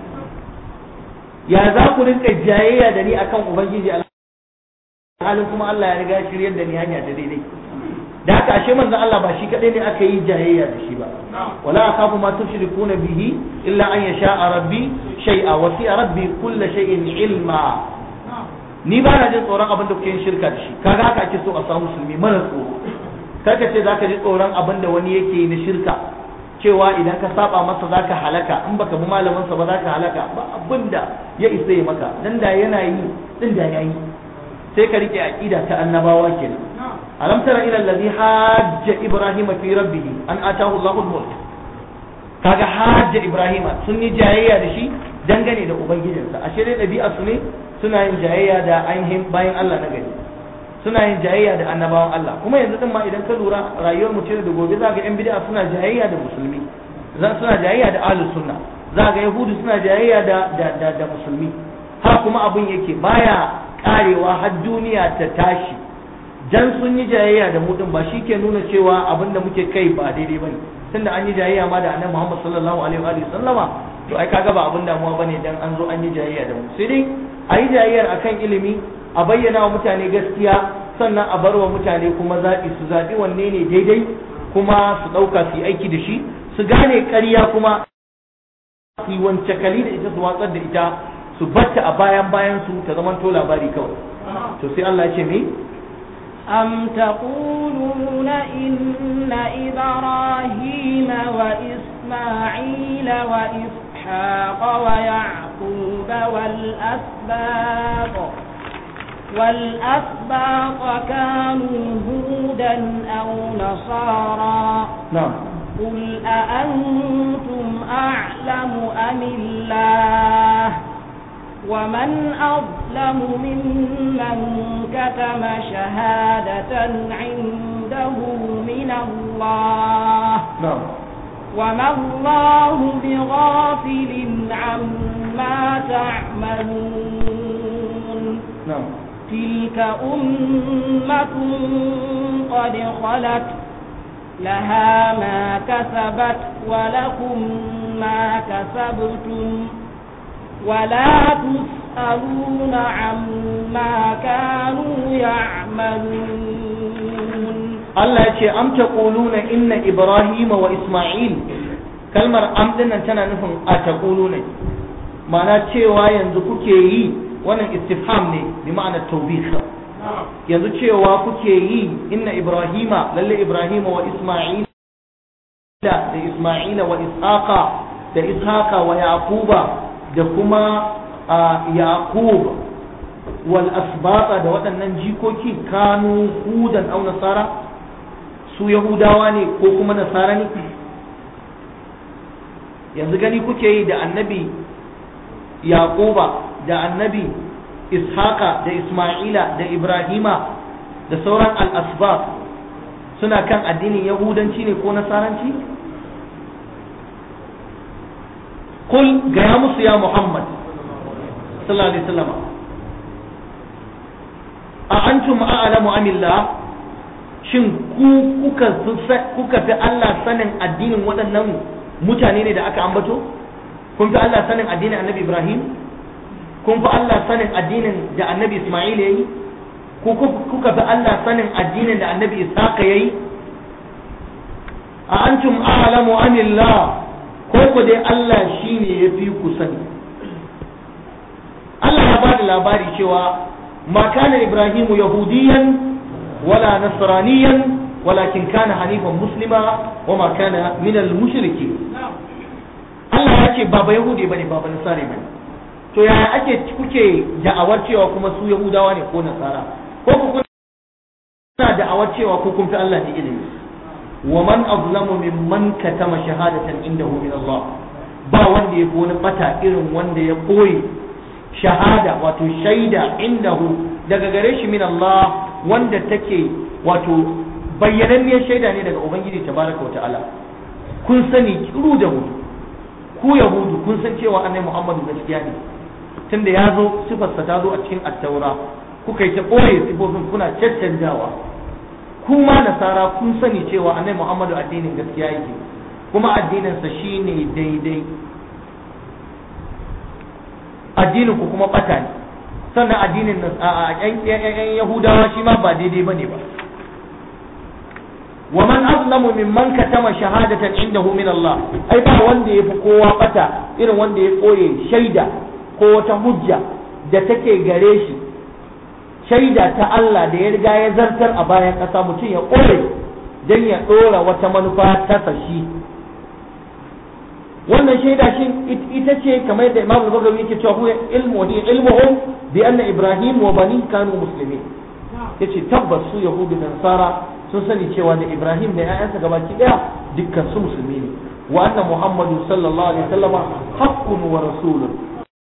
Ya za ku rinka jayayya da ni akan ubangiji Allah, halin kuma Allah ya riga shiryar da ni hanya da daidai. Da haka ashe manzon Allah ba shi kadai ne aka yi jayayya da shi ba. Wala akhafu ma tushrikuna bihi illa an yasha rabbi shay'a wa fi rabbi kulli shay'in ilma. Ni ba na jin tsoron abin da kuke yin shirka da shi. Kaga haka ake so a samu musulmi mara tsoro. Kaga ce zaka ji tsoron abin da wani yake yi na shirka, cewa idan ka saba masa zaka halaka, in baka bi malamin sa ba zaka halaka, ba abinda ya isa ya maka, dan da yana yi din da yayi. Sai ka rike aqida ta annabawa kenan. Alam tara ila allazi hajja ibrahima fi rabbih an atahu Allahu al-mulk. Kaga hajja ibrahima sun yi jayayya da shi dangane da ubangijinsa. Ashe dai dabi'a su ne suna yin jayayya da ainihin bayan Allah na gari, suna yin jayayya da annabawan Allah. Kuma yanzu din ma idan ka lura rayuwar mu ce da gobe za ga yan bid'a suna jayayya da musulmi, za suna jayayya da ahlus sunna, za ga yahudu suna jayayya da da da musulmi. Ha kuma abun yake baya karewa har duniya ta tashi. Dan sun yi jayayya da mu din ba shi ke nuna cewa abin da muke kai ba daidai bane. Tunda an yi jayayya ma da Annabi Muhammad sallallahu alaihi wa sallama, to ai kaga ba abin damuwa bane dan an zo an yi jayayya da mu. Sai dai a yi jayayyar akan ilimi, a bayyana wa mutane gaskiya, sannan a bar wa mutane kuma zaɓi, su zaɓi wanne ne daidai, kuma su ɗauka su yi aiki da shi, su gane ƙarya kuma su yi wance kali da ita, su watsar da ita, su batta a bayan bayan su ta zaman to labari kawai. To sai Allah ya ce me? أم تقولون إن إبراهيم وإسماعيل وإسحاق ويعقوب والأسباط والأسباط كانوا هودا أو نصارى. نعم. قل أأنتم أعلم أم الله؟ ومن أظلم ممن كتم شهادة عنده من الله. نعم. وما الله بغافل عما تعملون. نعم. تلك أمة قد خلت لها ما كسبت ولكم ما كسبتم ولا تسألون عما كانوا يعملون. Allah ya ce am taquluna inna Ibrahima wa Isma'il. Kalmar am din nan tana nufin a taquluna, ma'ana cewa yanzu kuke yi, wannan istifham ne bi ma'ana tawbih. Yanzu cewa kuke yi inna Ibrahima, lalle Ibrahima wa Isma'il da Isma'ila wa Ishaqa da Ishaqa wa Yaquba da kuma Yaqub wal asbata da waɗannan jikoki kanu hudan aw nasara, su yahudawa ne ko kuma nasara ne. Yanzu gani kuke yi da annabi Yaquba da annabi Ishaqa da Isma'ila da Ibrahima da sauran al-asbat suna kan addinin yahudanci ne ko nasaranci? qul ga ya musu ya Muhammad sallallahu alaihi wasallam a antum a'lamu amillah, shin ku kuka kuka fi Allah sanin addinin waɗannan mutane ne da aka ambato? Kun fi Allah sanin addinin Annabi Ibrahim? Kun fi Allah sanin addinin da Annabi Isma'il yayi? Ku kuka fi Allah sanin addinin da Annabi Ishaq yayi? A antum a'lamu amillah, ko ku dai Allah shine yafi ku sani? Allah ya bada labari cewa ma kana Ibrahimu yahudiyan wala nasraniyan walakin kana hanifan muslima wa ma kana minal mushriki. Allah ya ce baba yahudi bane baba nasara bane. To yaya ake kuke da'awar cewa kuma su yahudawa ne ko nasara? Ko ku kuna da'awar cewa ku kun fi Allah da ilimi? Wa man azlamu mimman katama shahadatan indahu min Allah. Ba wanda ya wani bata irin wanda ya koyi shahada wato shaida indahu daga gare shi min Allah, wanda take wato bayyananniyar shaida ne daga Ubangiji tabaraka wa ta'ala. Kun sani kiru da hudu, ku yahudu kun san cewa annabi Muhammadu gaskiya ne, tunda ya zo sifarsa ta zo a cikin attaura, kuka yi ta ɓoye sifofin kuna caccanjawa. Kuma nasara kun sani cewa annabi Muhammadu addinin gaskiya yake, kuma addininsa shine daidai, addinin ku kuma bata ne, sannan addinin yan yahudawa shi ma ba daidai bane ba. wa man azlamu mimman katama shahadatan indahu min Allah, ai ba wanda yafi kowa bata irin wanda ya koye shaida ko wata hujja da take gare shi, shaida ta Allah da ya riga ya zartar a bayan ƙasa, mutum ya koye dan ya dora wata manufa ta sashi. wannan shaida shi ita ce kamar yadda Imam Al-Bagawi yake cewa huwa ilmu hi ilmuhum bi anna Ibrahim wa bani kanu muslimin. Yace tabbas su yahudu da nasara sun sani cewa da Ibrahim da ƴaƴansa gabaki daya dukkan su musulmi ne, wa anna Muhammadu sallallahu alaihi wasallam haqqun wa rasulun,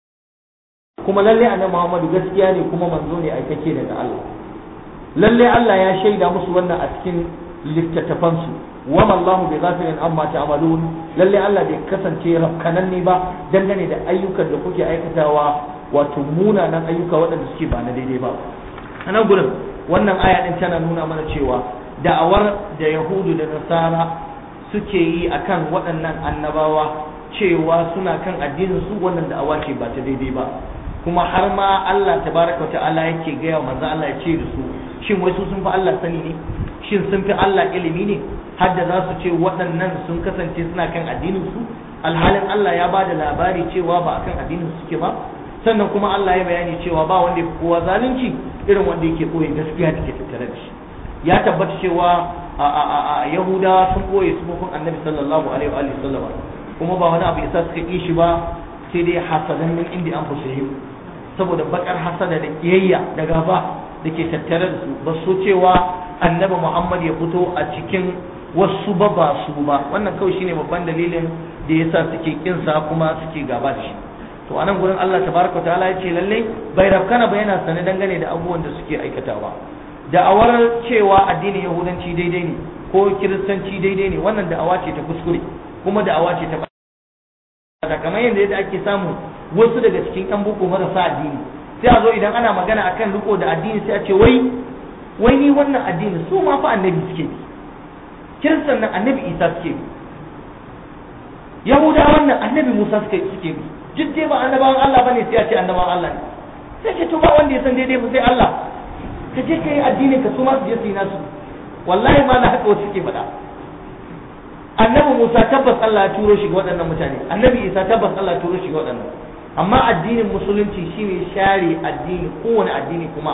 kuma lalle annabi Muhammadu gaskiya ne kuma manzo ne aikake daga Allah. Lalle Allah ya shaida musu wannan a cikin littattafansu, wa mallahu bi ghafilin amma ta'malun, lalle Allah bai kasance rafkananne ba dangane da ayyukan da kuke aikatawa, wato munanan ayyuka waɗanda suke ba na daidai ba. A nan gurin wannan aya din tana nuna mana cewa da'awar da Yahudu da Nasara suke yi akan waɗannan annabawa cewa suna kan addinin su, wannan da'awa ce ba ta daidai ba. Kuma har ma Allah tabaraka wa ta'ala yake gaya wa manzo Allah ya ce da su, shin wai su sun fi Allah sani ne? Shin sun fi Allah ilimi ne har da za su ce waɗannan sun kasance suna kan addinin su, alhalin Allah ya ba da labari cewa ba akan addinin su suke ba? Sannan kuma Allah ya bayani cewa ba wanda ya fi kowa zalunci irin wanda yake koyi gaskiya da ke tattare da shi. Ya tabbata cewa a Yahudawa sun koyi sufofin Annabi sallallahu alaihi wa sallam, kuma ba wani abu yasa suka yi shi ba sai dai hasadan min indi anfusihim, saboda bakar hasada da kiyayya da gaba da ke tattare da su, ba so cewa Annabi Muhammad ya fito a cikin wasu ba ba su ba. Wannan kawai shine babban dalilin da yasa suke kinsa kuma suke gaba da shi. To anan gurin Allah tabaraka ta'ala ya ce lalle bai rafkana ba, yana sane dangane da abubuwan da suke aikatawa. Da'awar cewa addinin Yahudanci daidai ne ko Kiristanci daidai ne, wannan da'awa ce ta kuskure, kuma da'awa ce ta da kamar yadda yadda ake samu wasu daga cikin ƴan boko marasa addini, sai a zo idan ana magana akan riko da addini sai a ce wai wai ni wannan addini su ma fa annabi suke bi, Kiristan nan annabi Isa suke bi, Yahuda wannan annabi Musa suke suke bi, duk dai ba annabawan Allah bane sai a ce annabawan Allah ne. Sai ce to ba wanda ya san daidai ba sai Allah, ka je ka yi addinin ka, su ma su je su yi nasu. Wallahi ma na haka wasu suke faɗa. Annabi Musa tabbas Allah ya turo shi ga waɗannan mutane, annabi Isa tabbas Allah ya turo shi ga waɗannan, amma addinin musulunci shine share addini, kowane addini kuma.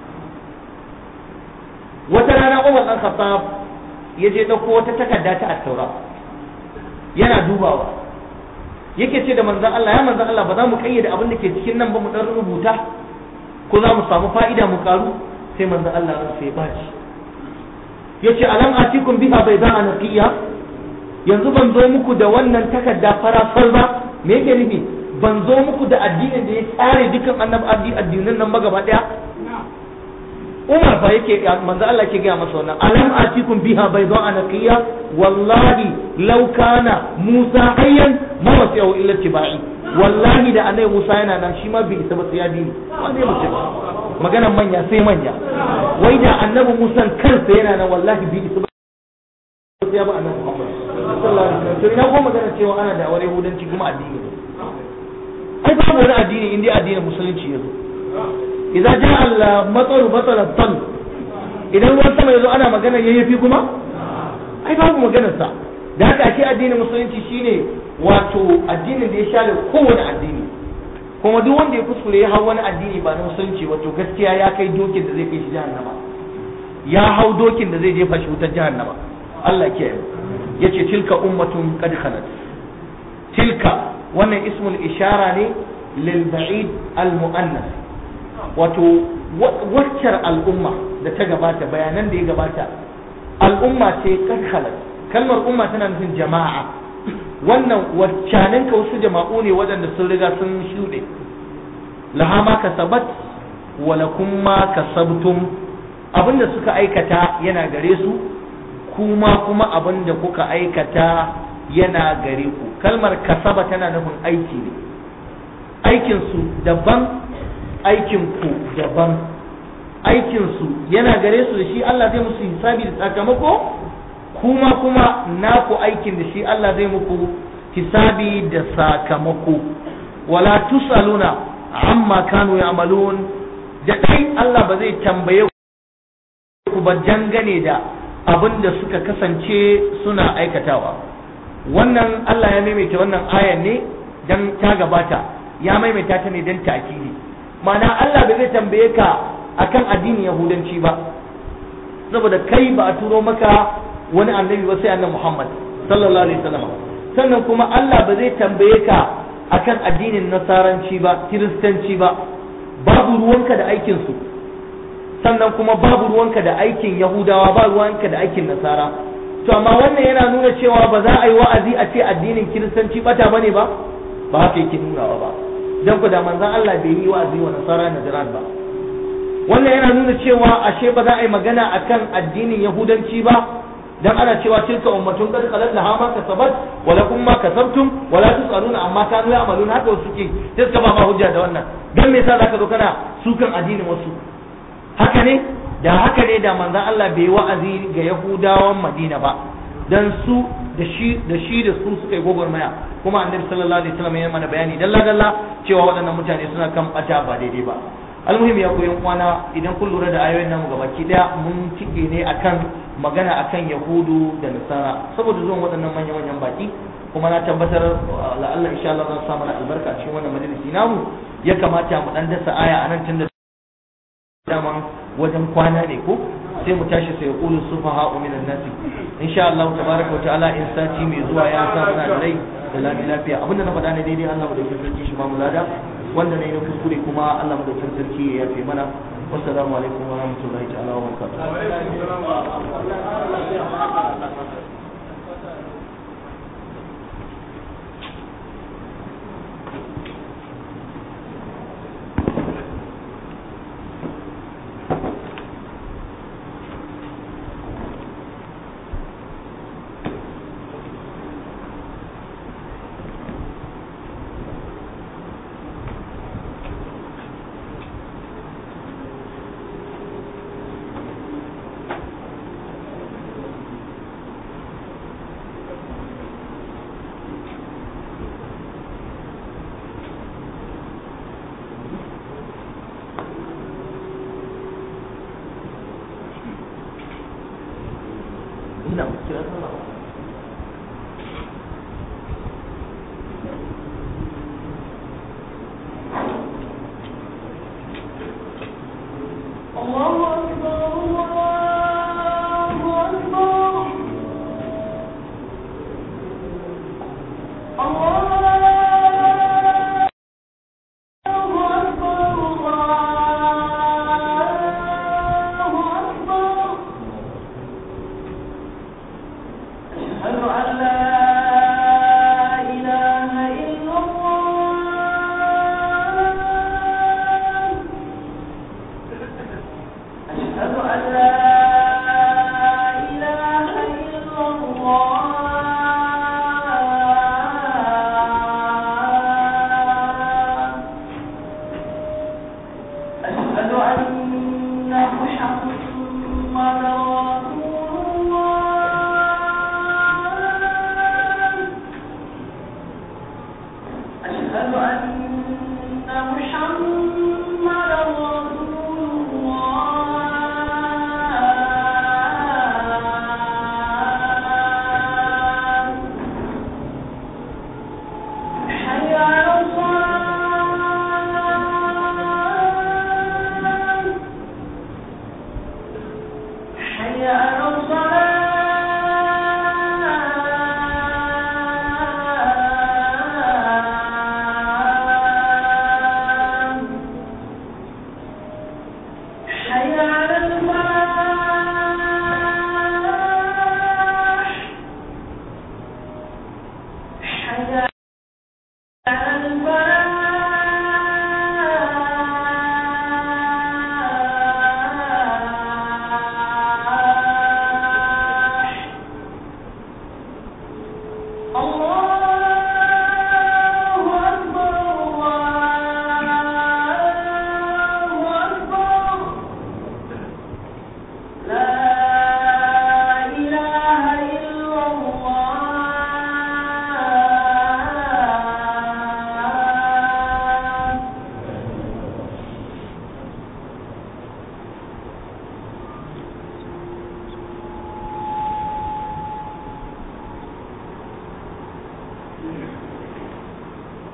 Wata rana Umar ɗan Khattab ya je ɗauko wata takarda ta At-Taura yana dubawa, yake ce da manzon Allah, ya manzon Allah ba za mu kayyade abin da ke cikin nan ba, mu dan rubuta ko za mu samu fa'ida mu karu. Sai manzon Allah ran sai baci, yace alam atikum biha bayda'a naqiya, yanzu ban zo muku da wannan takarda farafal ba? Me yake nufi? Ban zo muku da addinin da ya tsare dukkan annabi addinin nan ba gaba daya? Umar fa yake manzo Allah yake ga masa wannan, alam atikum biha bayda'a naqiya wallahi law kana Musa hayyan ma wasi'ahu illa tibai wallahi da annabi Musa yana nan shi ma bai isa ba sai ya bi ni wanda ya mutum maganan manya sai manya wai da annabi Musa kansa yana nan wallahi bai isa ba sai ya ba annabi Muhammad sallallahu alaihi wasallam to ina ko magana cewa ana da aure hudanci kuma addini ai babu wani addini inda addinin musulunci yazo idza jaa al mataru batala tan idan ruwan sama yazo ana magana yayyafi kuma ai babu maganar sa da haka ake addinin musulunci shine wato addinin da ya share kowane addini kuma duk wanda ya kuskure ya hau wani addini ba na musulunci wato gaskiya ya kai dokin da zai kai shi jahannama ya hau dokin da zai jefa shi wutar jahannama Allah ke yace tilka ummatun qad khalat tilka wannan ismul ishara ne lil ba'id al muannas wato waccar al'umma da ta gabata bayanan da ya gabata al'umma ce qad khalat kalmar umma tana nufin jama'a wannan waccanin ka wasu jama'u ne waɗanda sun riga sun shuɗe laha ma kasabat wa lakum ma kasabtum abinda suka aikata yana gare su kuma kuma abinda kuka aikata yana gare ku kalmar kasaba tana nufin aiki ne aikin su daban aikin ku daban aikin su yana gare su da shi Allah zai musu hisabi da sakamako kuma kuma naku aikin da shi Allah zai muku hisabi da sakamako wala tusaluna amma kanu ya'malun da dai Allah ba zai tambaye ku ba dangane da abin da suka kasance suna aikatawa wannan Allah ya maimaita wannan ayan ne dan ta gabata ya maimaita ta ne dan ta'kidi ma'ana Allah ba zai tambaye ka akan addinin yahudanci ba saboda kai ba a turo maka wani annabi ba sai annabi Muhammad sallallahu alaihi wasallam sannan kuma Allah ba zai tambaye ka akan addinin nasaranci ba kiristanci ba babu ruwanka da aikin su sannan kuma babu ruwanka da aikin yahudawa ba ruwanka da aikin nasara to amma wannan yana nuna cewa ba za a yi wa'azi a ce addinin kiristanci bata bane ba ba haka yake nunawa ba dan ku da manzon Allah bai yi wa'azi wa nasara na jiran ba wannan yana nuna cewa ashe ba za a yi magana akan addinin yahudanci ba dan ana cewa tilka ummatun qad khalat laha ma kasabat wa lakum ma kasabtum wa la tusaluna amma kanu ya'malun haka suke sai suka ba ma hujja da wannan dan me yasa zaka zo kana sukan addinin wasu haka ne da haka ne da manzon Allah bai wa'azi ga yahudawan Madina ba dan su da shi da shi da su suka yi gogormaya kuma annabi sallallahu alaihi wasallam ya mana bayani dalla dalla cewa waɗannan mutane suna kan bata ba daidai ba almuhim ya koyan kwana idan kun lura da ayoyin namu gabaki daya mun cike ne akan magana akan yahudu da nasara saboda zuwan waɗannan manyan manyan baki kuma na tabbatar la'alla insha Allah zan samu albarka cikin wannan majalisi namu ya kamata mu dan dasa aya anan tunda daman wajen kwana ne ko sai mu tashi sai yaqulu sufaha minan nasi insha Allah tabaraka wa ta'ala in sati mai zuwa ya sa muna da rai da lafiya abinda na faɗa ne daidai Allah mu da sarki shi ba mu lada wanda ne na kuskure kuma Allah mu da sarki ya yafe mana wassalamu alaikum wa rahmatullahi ta'ala wa barakatuh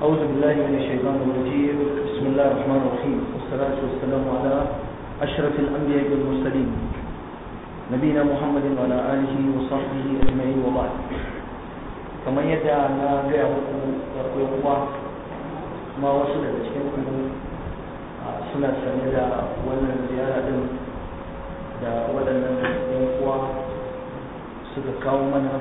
أعوذ بالله من الشيطان الرجيم بسم الله الرحمن الرحيم والصلاة والسلام على أشرف الأنبياء والمرسلين نبينا محمد وعلى آله وصحبه أجمعين وبعد كما يدعى أن غير وقوة ما وصل إلى cikin suna sanye da wannan ziyara din da waɗannan yan uwa suka kawo mana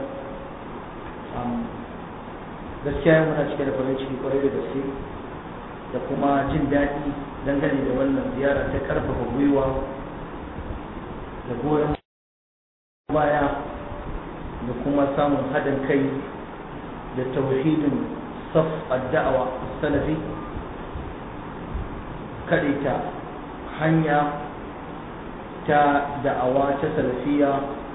gaskiya muna cike da farin ciki kwarai da gaske da kuma jin daɗi dangane da wannan ziyara ta karfafa gwiwa da goyon baya da kuma samun haɗin kai da tauhidin saf ad-da'awa salafi kaɗaita hanya ta da'awa ta salafiya.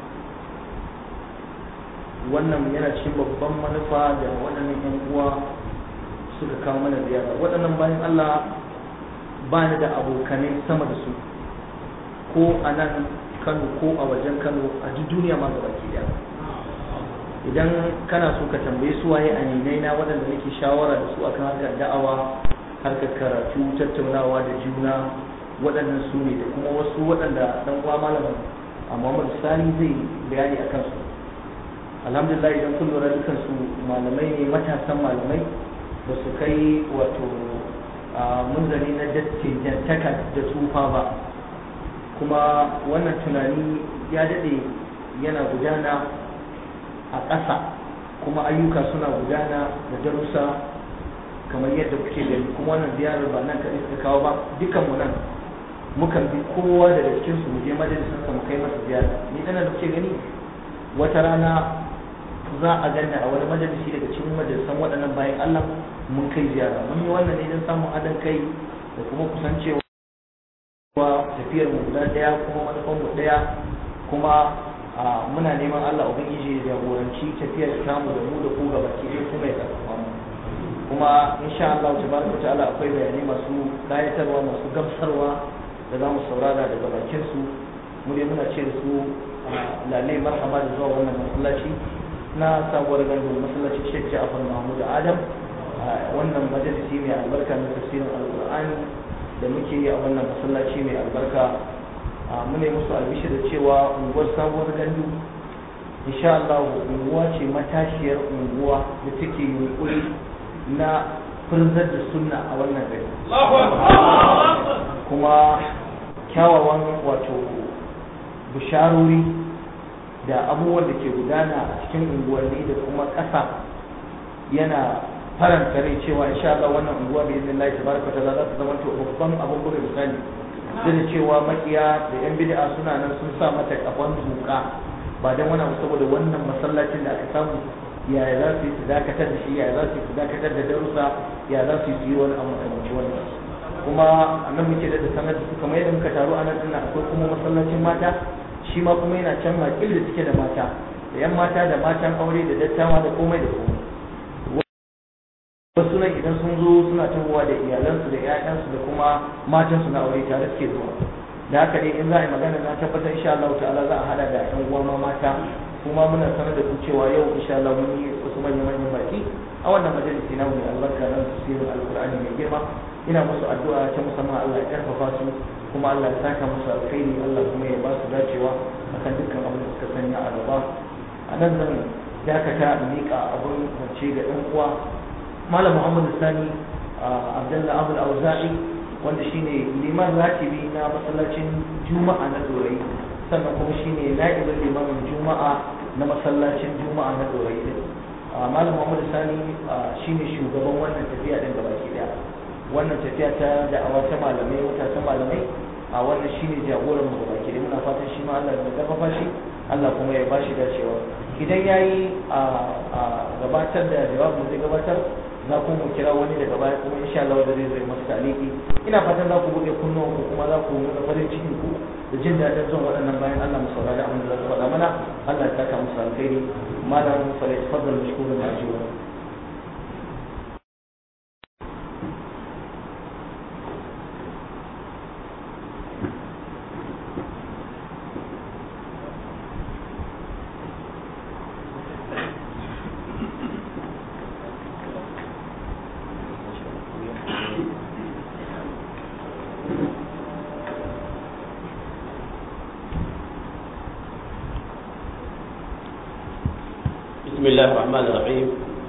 Wannan yana cikin babban manufa da waɗannan yan uwa suka kawo mana ziyara. Waɗannan bayan Allah ba ni da abokanai sama da su, ko a nan Kano ko a wajen Kano, a duk duniya ma gaba ke daya. Idan kana so ka tambayi su waye aminai na waɗanda nake shawara da su akan harkar da'awa, harkar karatu, tattaunawa da juna, waɗannan su ne, da kuma wasu waɗanda ɗan uwa malamin Muhammad Sani zai bayani a kansu. Alhamdulillah, idan kun lura dukan su malamai ne, matasan malamai, ba su kai wato munzali na dattijantaka da tsufa ba, kuma wannan tunani ya daɗe yana gudana a ƙasa, kuma ayyuka suna gudana da darussa kamar yadda kuke gani. Kuma wannan ziyarar ba nan kaɗai suka kawo ba, dukanmu nan mukan bi kowa daga cikinsu mu je majalisarsa mu kai masa ziyara. Ni ɗana da kuke gani, wata rana za a ganna a wani majalisi daga cikin majalisan waɗannan bayan Allah mun kai ziyara. Mun yi wannan ne don samun haɗin kai da kuma kusancewa tafiyar mu guda ɗaya, kuma manufan mu ɗaya, kuma muna neman Allah ubangiji ya jagoranci tafiyar tamu da mu da ku gaba ki ɗaya kuma ya karfafa mu. Kuma insha Allah tabaraka ta'ala akwai bayanai masu kayatarwa, masu gamsarwa da za mu saurara daga bakin su. Mu dai muna ce da su lalai marhaba da zuwa wannan masallaci na sabuwar gandun masallacin Sheikh Ja'far Mahmud Adam, wannan majalisi mai albarka na tafsirin Al-Qur'ani da muke yi a wannan masallaci mai albarka. Mu ne musu albishi da cewa unguwar sabuwar gandu insha Allah unguwa ce matashiyar unguwa da take yunkuri na furzar da sunna a wannan gari, kuma kyawawan wato bisharori da abubuwan da ke gudana a cikin unguwanni da kuma ƙasa yana faranta rai cewa insha Allah wannan unguwa bi idnillahi tabaraka ta'ala za ta zama to babban abin buga misali. Duk da cewa makiya da yan bid'a suna nan sun sa mata kafan zuka, ba dan wani abu saboda wannan masallacin da aka samu yaya za su yi su dakatar da shi, yaya za su yi su dakatar da darussa, yaya za su yi su yi wani abu a wannan. Kuma a nan muke da sanar da su kamar yadda muka taru a nan dinnan akwai kuma masallacin mata, shi ma kuma yana can makil da suke da mata, da yan mata da matan aure da dattawa da komai da komai. Wasu nan idan sun zo suna tahowa da iyalansu da 'ya'yansu da kuma matansu na aure tare suke zuwa. Da haka ne in za a yi magana na tabbatar insha Allah ta'ala za a hada da 'yan uwa ma mata. Kuma muna sanar da ku cewa yau insha Allah mun yi wasu manyan manyan baki a wannan majalisi na mai albarka na tafsirin Alkur'ani mai girma. Ina musu addu'a ta musamman Allah ya karfafa su, kuma Allah ya saka musu alkhairi, Allah kuma ya ba su dacewa akan dukkan abin da suka sanya a gaba. A nan zan dakata in miƙa abin zance ga ɗan uwa Malam Muhammad Sani Abdullah Abul Auza'i, wanda shine liman ratibi na masallacin Juma'a na Dorayi, sannan kuma shine na'ibin limamin Juma'a na masallacin Juma'a na Dorayi. Malam Muhammad Sani shine shugaban wannan tafiya din gaba ki daya. Wannan tafiya ta da'awa ta malamai, wata ta malamai, a wannan shine jagoran mu gaba ki daya. Muna fatan shi ma Allah ya karfafa shi, Allah kuma ya bashi dacewa. Idan yayi a gabatar da jawabin zai gabatar, za ku mu kira wani daga baya kuma insha Allah wanda zai zai masa taliki. Ina fatan za ku buɗe kunnuwan ku, kuma za ku nuna farin cikin ku da jin daɗin zuwa waɗannan bayan Allah mu saurari abin da za su faɗa mana. Allah ya saka musu alkhairi. Malam fa yatafaddal mashkuran ma'jura. بسم الله الرحمن الرحيم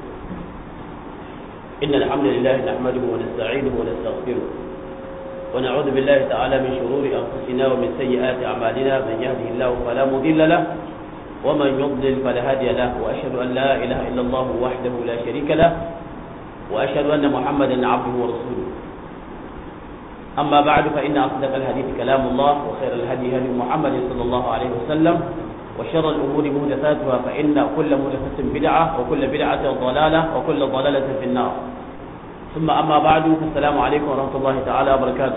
إن الحمد لله نحمده ونستعينه ونستغفره ونعوذ بالله تعالى من شرور أنفسنا ومن سيئات أعمالنا من يهده الله فلا مضل له ومن يضلل فلا هادي له وأشهد أن لا إله إلا الله وحده لا شريك له وأشهد أن محمدا عبده ورسوله أما بعد فإن أصدق الحديث كلام الله وخير الهدي هدي محمد صلى الله عليه وسلم وشر الأمور محدثاتها فإن كل محدثة بدعة وكل بدعة ضلالة وكل ضلالة في النار ثم أما بعد فالسلام عليكم ورحمة الله تعالى وبركاته.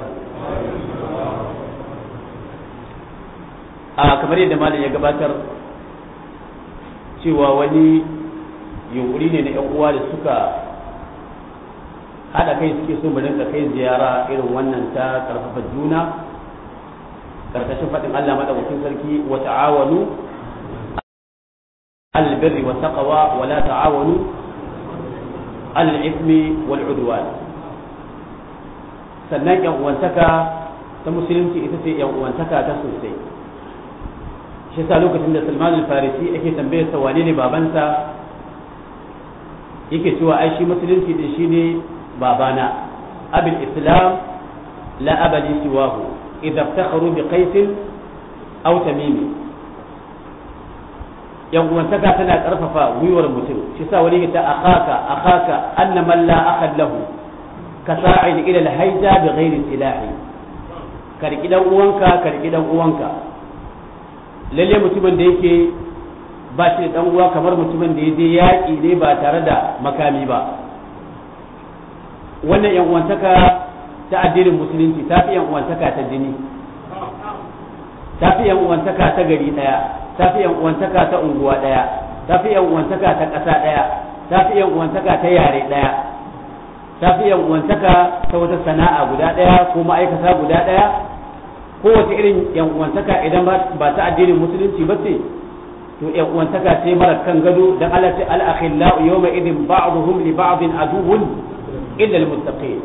آه kamar yadda malam ya gabatar cewa wani yunkuri ne na ƴan uwa da suka hada kai suke so mu rinka kai ziyara irin wannan ta karfafa juna karkashin faɗin Allah madaukakin sarki wa ta'awanu al-birri wa taqwa wa la ta'awanu al-ithmi wal 'udwan. sannan yan uwantaka ta musulunci ita ce yan uwantaka ta sosai. shi yasa lokacin da Salman al-Farisi ake tambayar sa wane ne babansa yake cewa ai shi musulunci din shine babana abul islam la abali siwahu idza iftakharu bi qais aw tamimi. yan uwantaka tana karfafa gwiwar mutum shi sa wani ta akhaka akhaka anna man la akhad lahu ka sa'id ila al-hayja bi ghairi silahi. karki dan uwanka karki dan uwanka lalle mutumin da yake ba shi da dan uwa kamar mutumin da yaje yaki ne ba tare da makami ba. wannan yan uwantaka ta addinin musulunci ta fi yan uwantaka ta jini, ta fi yan uwantaka ta gari daya, ta fi yan uwantaka ta unguwa daya, ta fi yan uwantaka ta ƙasa daya, ta fi yan uwantaka ta yare daya, ta fi yan uwantaka ta wata sana'a guda daya ko ma'aikata guda daya. kowace irin yan uwantaka idan ba ta addinin musulunci ba ce to yan uwantaka ce mara kan gado dan Allah ta al-akhillau yawma idin ba'dhum li ba'din aduwwun illa al-muttaqin.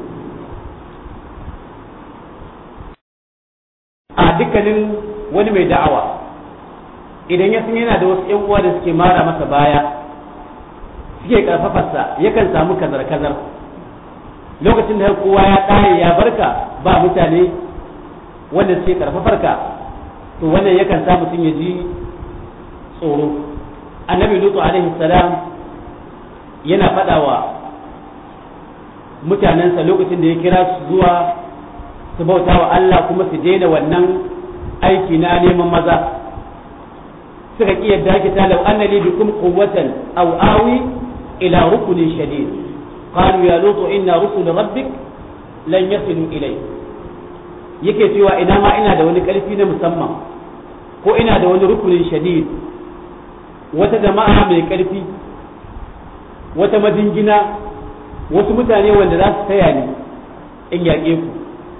a dukkanin wani mai da'awa idan ya san yana da wasu ƴan uwa da suke mara masa baya suke karfafarsa yakan samu kazar-kazar. lokacin da kowa ya ƙare ya barka ba mutane wanda suke karfafarka to wannan yakan sa mutum ya ji tsoro. annabi lutu alaihi salam yana faɗawa mutanensa lokacin da ya kira su zuwa su bauta wa Allah kuma su daina wannan aiki na neman maza suka ki yadda ki ta law anna li bikum quwwatan aw awi ila rukunin shadid qalu ya lutu inna rusul rabbik lan yasilu ilay. yake cewa ina ma ina da wani karfi na musamman ko ina da wani rukunin shadid, wata jama'a mai karfi, wata majingina, wasu mutane wanda za su taya ni in yaƙe ku.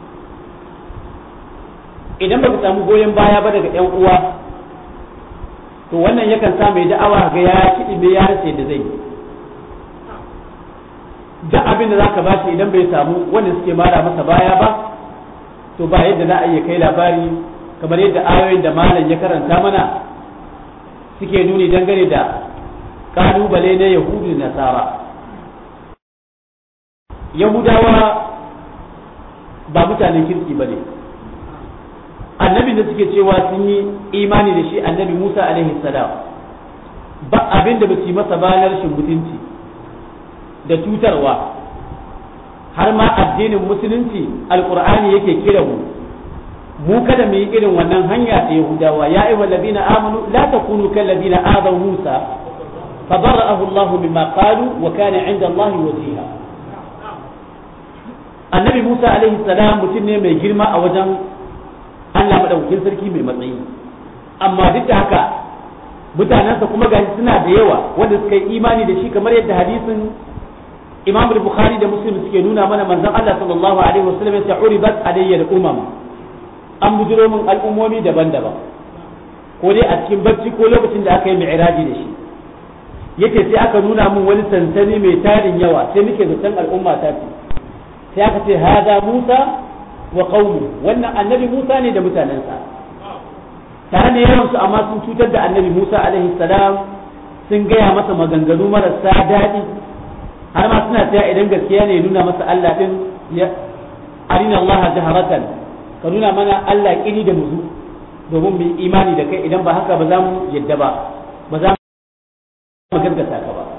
idan ba ku samu goyon baya ba daga ƴan uwa to wannan yakan sa mai da'awa ga ya kiɗi mai ya race da zai da abin da zaka bashi idan bai samu wanda suke mara masa baya ba to ba yadda za a iya kai labari kamar yadda ayoyin da malam ya karanta mana suke nuni dangane da kalubale na yahudu da nasara. yahudawa ba mutanen kirki ba ne. annabin da suke cewa sun yi imani da shi annabi Musa alaihi salam ba abin da ba su yi masa ba na rashin mutunci da cutarwa, har ma addinin musulunci alqur'ani yake kira mu mu kada mu yi irin wannan hanya ta yahudawa. ya ayyuhal ladina amanu la takunu kal ladina adaw Musa fabarra'ahu Allahu mimma qalu wa kana 'inda Allahi wajiha. annabi Musa alaihi salam mutum ne mai girma a wajen Allah madaukakin sarki mai matsayi, amma duk da haka mutanensa kuma gashi suna da yawa wanda suka yi imani da shi kamar yadda hadisin Imam Bukhari da Muslim suke nuna mana manzon Allah sallallahu alaihi wasallam ya ce uribat alayya al-umam, an bujiro min al'ummomi daban-daban ko dai a cikin bacci ko lokacin da aka yi mi'raji da shi. yake sai aka nuna min wani sansani mai tarin yawa sai muke zaton al'umma ta ce sai aka ce hada Musa wa qaumu, wannan annabi Musa ne da mutanensa. tare da yawan su amma sun cutar da annabi Musa alaihi salam sun gaya masa maganganu marasa daɗi har ma suna tsaya idan gaskiya ne nuna masa Allah din ya arina Allah jaharatan ka nuna mana Allah kini da muzu domin mu imani da kai idan ba haka ba za mu yadda ba ba za mu gaskata ka ba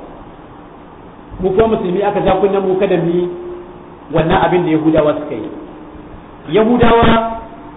mu ko musulmi aka ja kunnan mu kada mu wannan abin da Yahudawa suka yi Yahudawa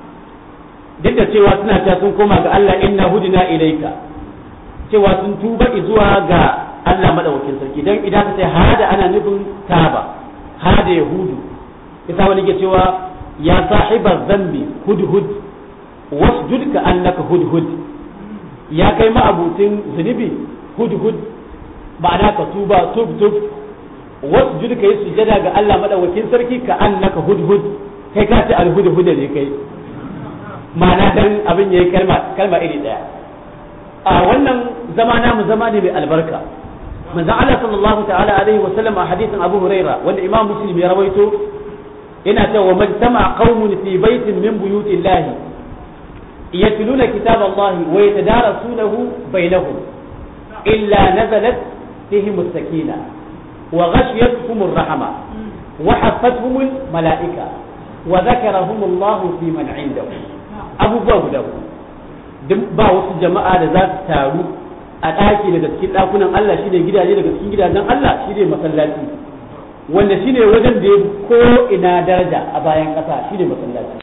duk da cewa suna ta sun koma ga Allah inna hudina ilaika cewa sun tuba zuwa ga Allah madaukakin sarki dan idan ka ce hada ana nufin taba hada yahudu yasa wani ke cewa ya sahiba zambi hudhud wasjud ka annaka hudhud ya kai ma abutin zunubi hudhud ma'ana ka tuba tub tub wasjud ka yi sujada ga Allah madaukakin sarki ka annaka hudhud kai ka ce alhudhud ne kai ma'ana dan abin yayi kalma kalma iri daya a wannan zama namu zama ne mai albarka manzo Allah sallallahu ta'ala alaihi wa sallam a hadisin Abu Huraira wanda Imam Muslim ya rawaito yana cewa man sama qaumun fi baitin min buyutillahi yatluna kitab Allah wa yatadarasunahu bainahum illa nazalat fihim as-sakina wa ghashiyatuhum ar-rahma wa haffatuhum al-malaika wa dhakarahum Allah fi man 'indahu abubuwa guda duk ba wasu jama'a da za su taru a ɗaki daga cikin ɗakunan Allah shine gidaje daga cikin gidajen Allah shine masallaci wanda shine wajen da ya ko ina daraja a bayan ƙasa shine masallaci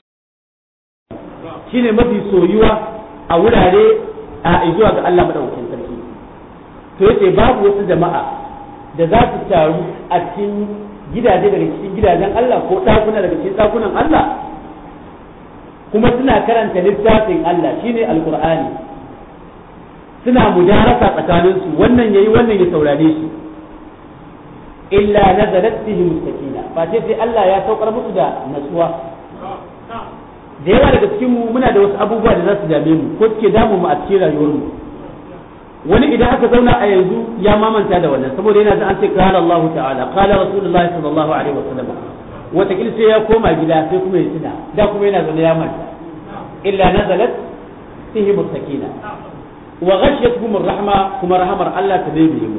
shine mafi soyuwa a wurare a zuwa ga Allah madaukakin sarki to yace babu wasu jama'a da za su taru a cikin gidaje daga cikin gidajen Allah ko ɗakuna daga cikin ɗakunan Allah kuma suna karanta littafin Allah shine alqur'ani suna mujarasa tsakanin su wannan yayi wannan ya saurare shi illa nazalat bihim sakina ba sai sai Allah ya saukar musu da nasuwa da yawa daga cikin mu muna da wasu abubuwa da za su dame mu ko suke damu mu a cikin rayuwar mu wani idan aka zauna a yanzu ya mamanta da wannan saboda yana da an ce qala Allah ta'ala qala rasulullahi sallallahu alaihi wasallam watakil sai ya koma gida sai kuma ya tuna da kuma yana zaune ya manta illa nazalat fihi sakina wa ghashiyatuhum ar-rahma kuma rahmar Allah ta dai mu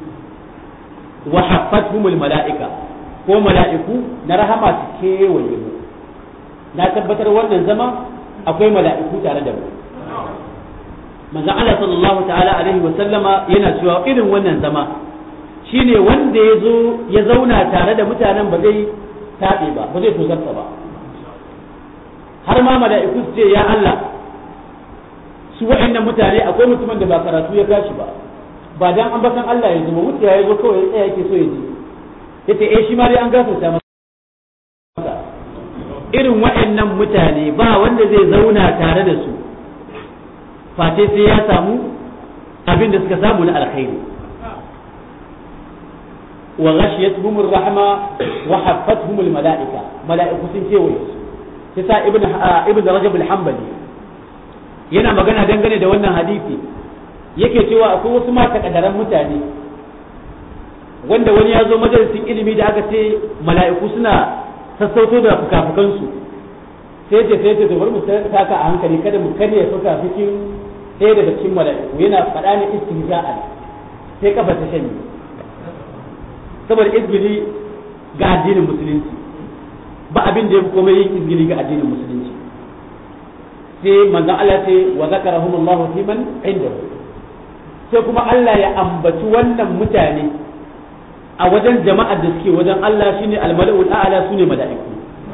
wa haffatuhum al-mala'ika ko mala'iku na rahama su kewaye mu na tabbatar wannan zama akwai mala'iku tare da mu manzo Allah sallallahu ta'ala alaihi wa sallama yana cewa irin wannan zama shine wanda ya zo ya zauna tare da mutanen ba zai taɓe ba ba zai tozarta ba har ma mala'iku su ce ya Allah su wa'annan mutane akwai mutumin da ba karatu ya kashi ba ba dan an basan Allah ya zama wuce ya zo kawai ya tsaya yake so ya ji yace eh shi ma dai an gafarta masa irin wa'annan mutane ba wanda zai zauna tare da su face sai ya samu abin da suka samu na alkhairi wa ghashiyatuhum ar-rahma wa haffathum al-mala'ika mala'iku sun kewaye su sai ibn ibn rajab al-hanbali yana magana dangane da wannan hadisi yake cewa akwai wasu mata kadaran mutane wanda wani ya zo majalisin ilimi da aka ce mala'iku suna sassauto da fukafukan su sai ce sai ce bar mu saka a hankali kada mu karya fukafukin ɗaya daga cikin mala'iku yana faɗa ne istihza'an sai kafa ta shanye saboda izgili ga addinin musulunci ba abin da ya fi komai yin izgili ga addinin musulunci sai manzon Allah ce wa zakarahum Allah fi man indahu sai kuma Allah ya ambaci wannan mutane a wajen jama'ar da suke wajen Allah shine al-mala'ul a'la sune mala'iku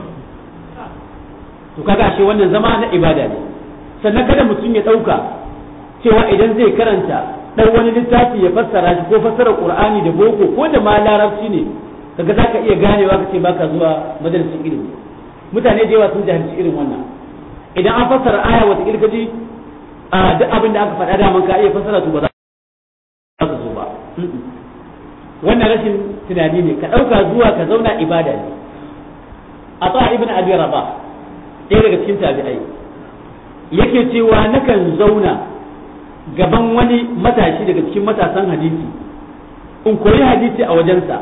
to kaga shi wannan zama na ibada ne sannan kada mutum ya dauka cewa idan zai karanta dan wani littafi ya fassara shi ko fassara Qur'ani da boko ko da ma larabci ne kaga zaka iya ganewa kace baka zuwa majalisin ilimi mutane da yawa sun jahilci irin wannan idan an fassara aya wata kirkaji a duk abin da aka faɗa da man ka iya fassara to ba za ka zo ba wannan rashin tunani ne ka dauka zuwa ka zauna ibada ne a ta ibn abi rabah ɗaya daga cikin tabi'ai yake cewa nakan zauna gaban wani matashi daga cikin matasan hadisi in koyi hadisi a wajensa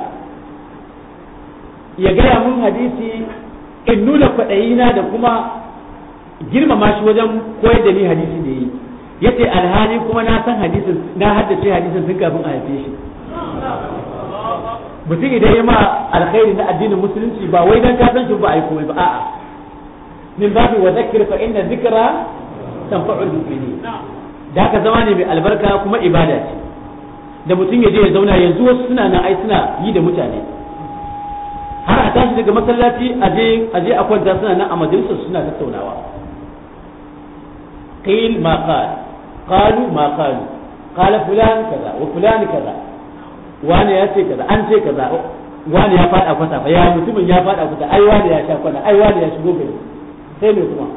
ya gaya mun hadisi in nuna kwaɗayina da kuma girmama shi wajen koyar da ni hadisi da yi yace alhali kuma na san hadisin na haddace hadisin tun kafin a haife shi. Mutum idan ya ma alkhairi na addinin musulunci ba wai dan ka san shi ba ai komai ba a'a min babi wa dhakkir fa inna dhikra tanfa'ul mu'minin. Da ka zama ne mai albarka kuma ibada ce da mutum ya je ya zauna yanzu wasu suna nan ai suna yi da mutane har a tashi daga masallaci aje aje a kwanta suna nan a majalisar suna tattaunawa qil ma qala qalu ma qalu qala fulan kaza wa fulan kaza wani ya ce kaza an ce kaza wani ya fada kwata fa ya mutumin ya fada kwata ai wani ya sha kwana ai wani ya shigo gari sai me kuma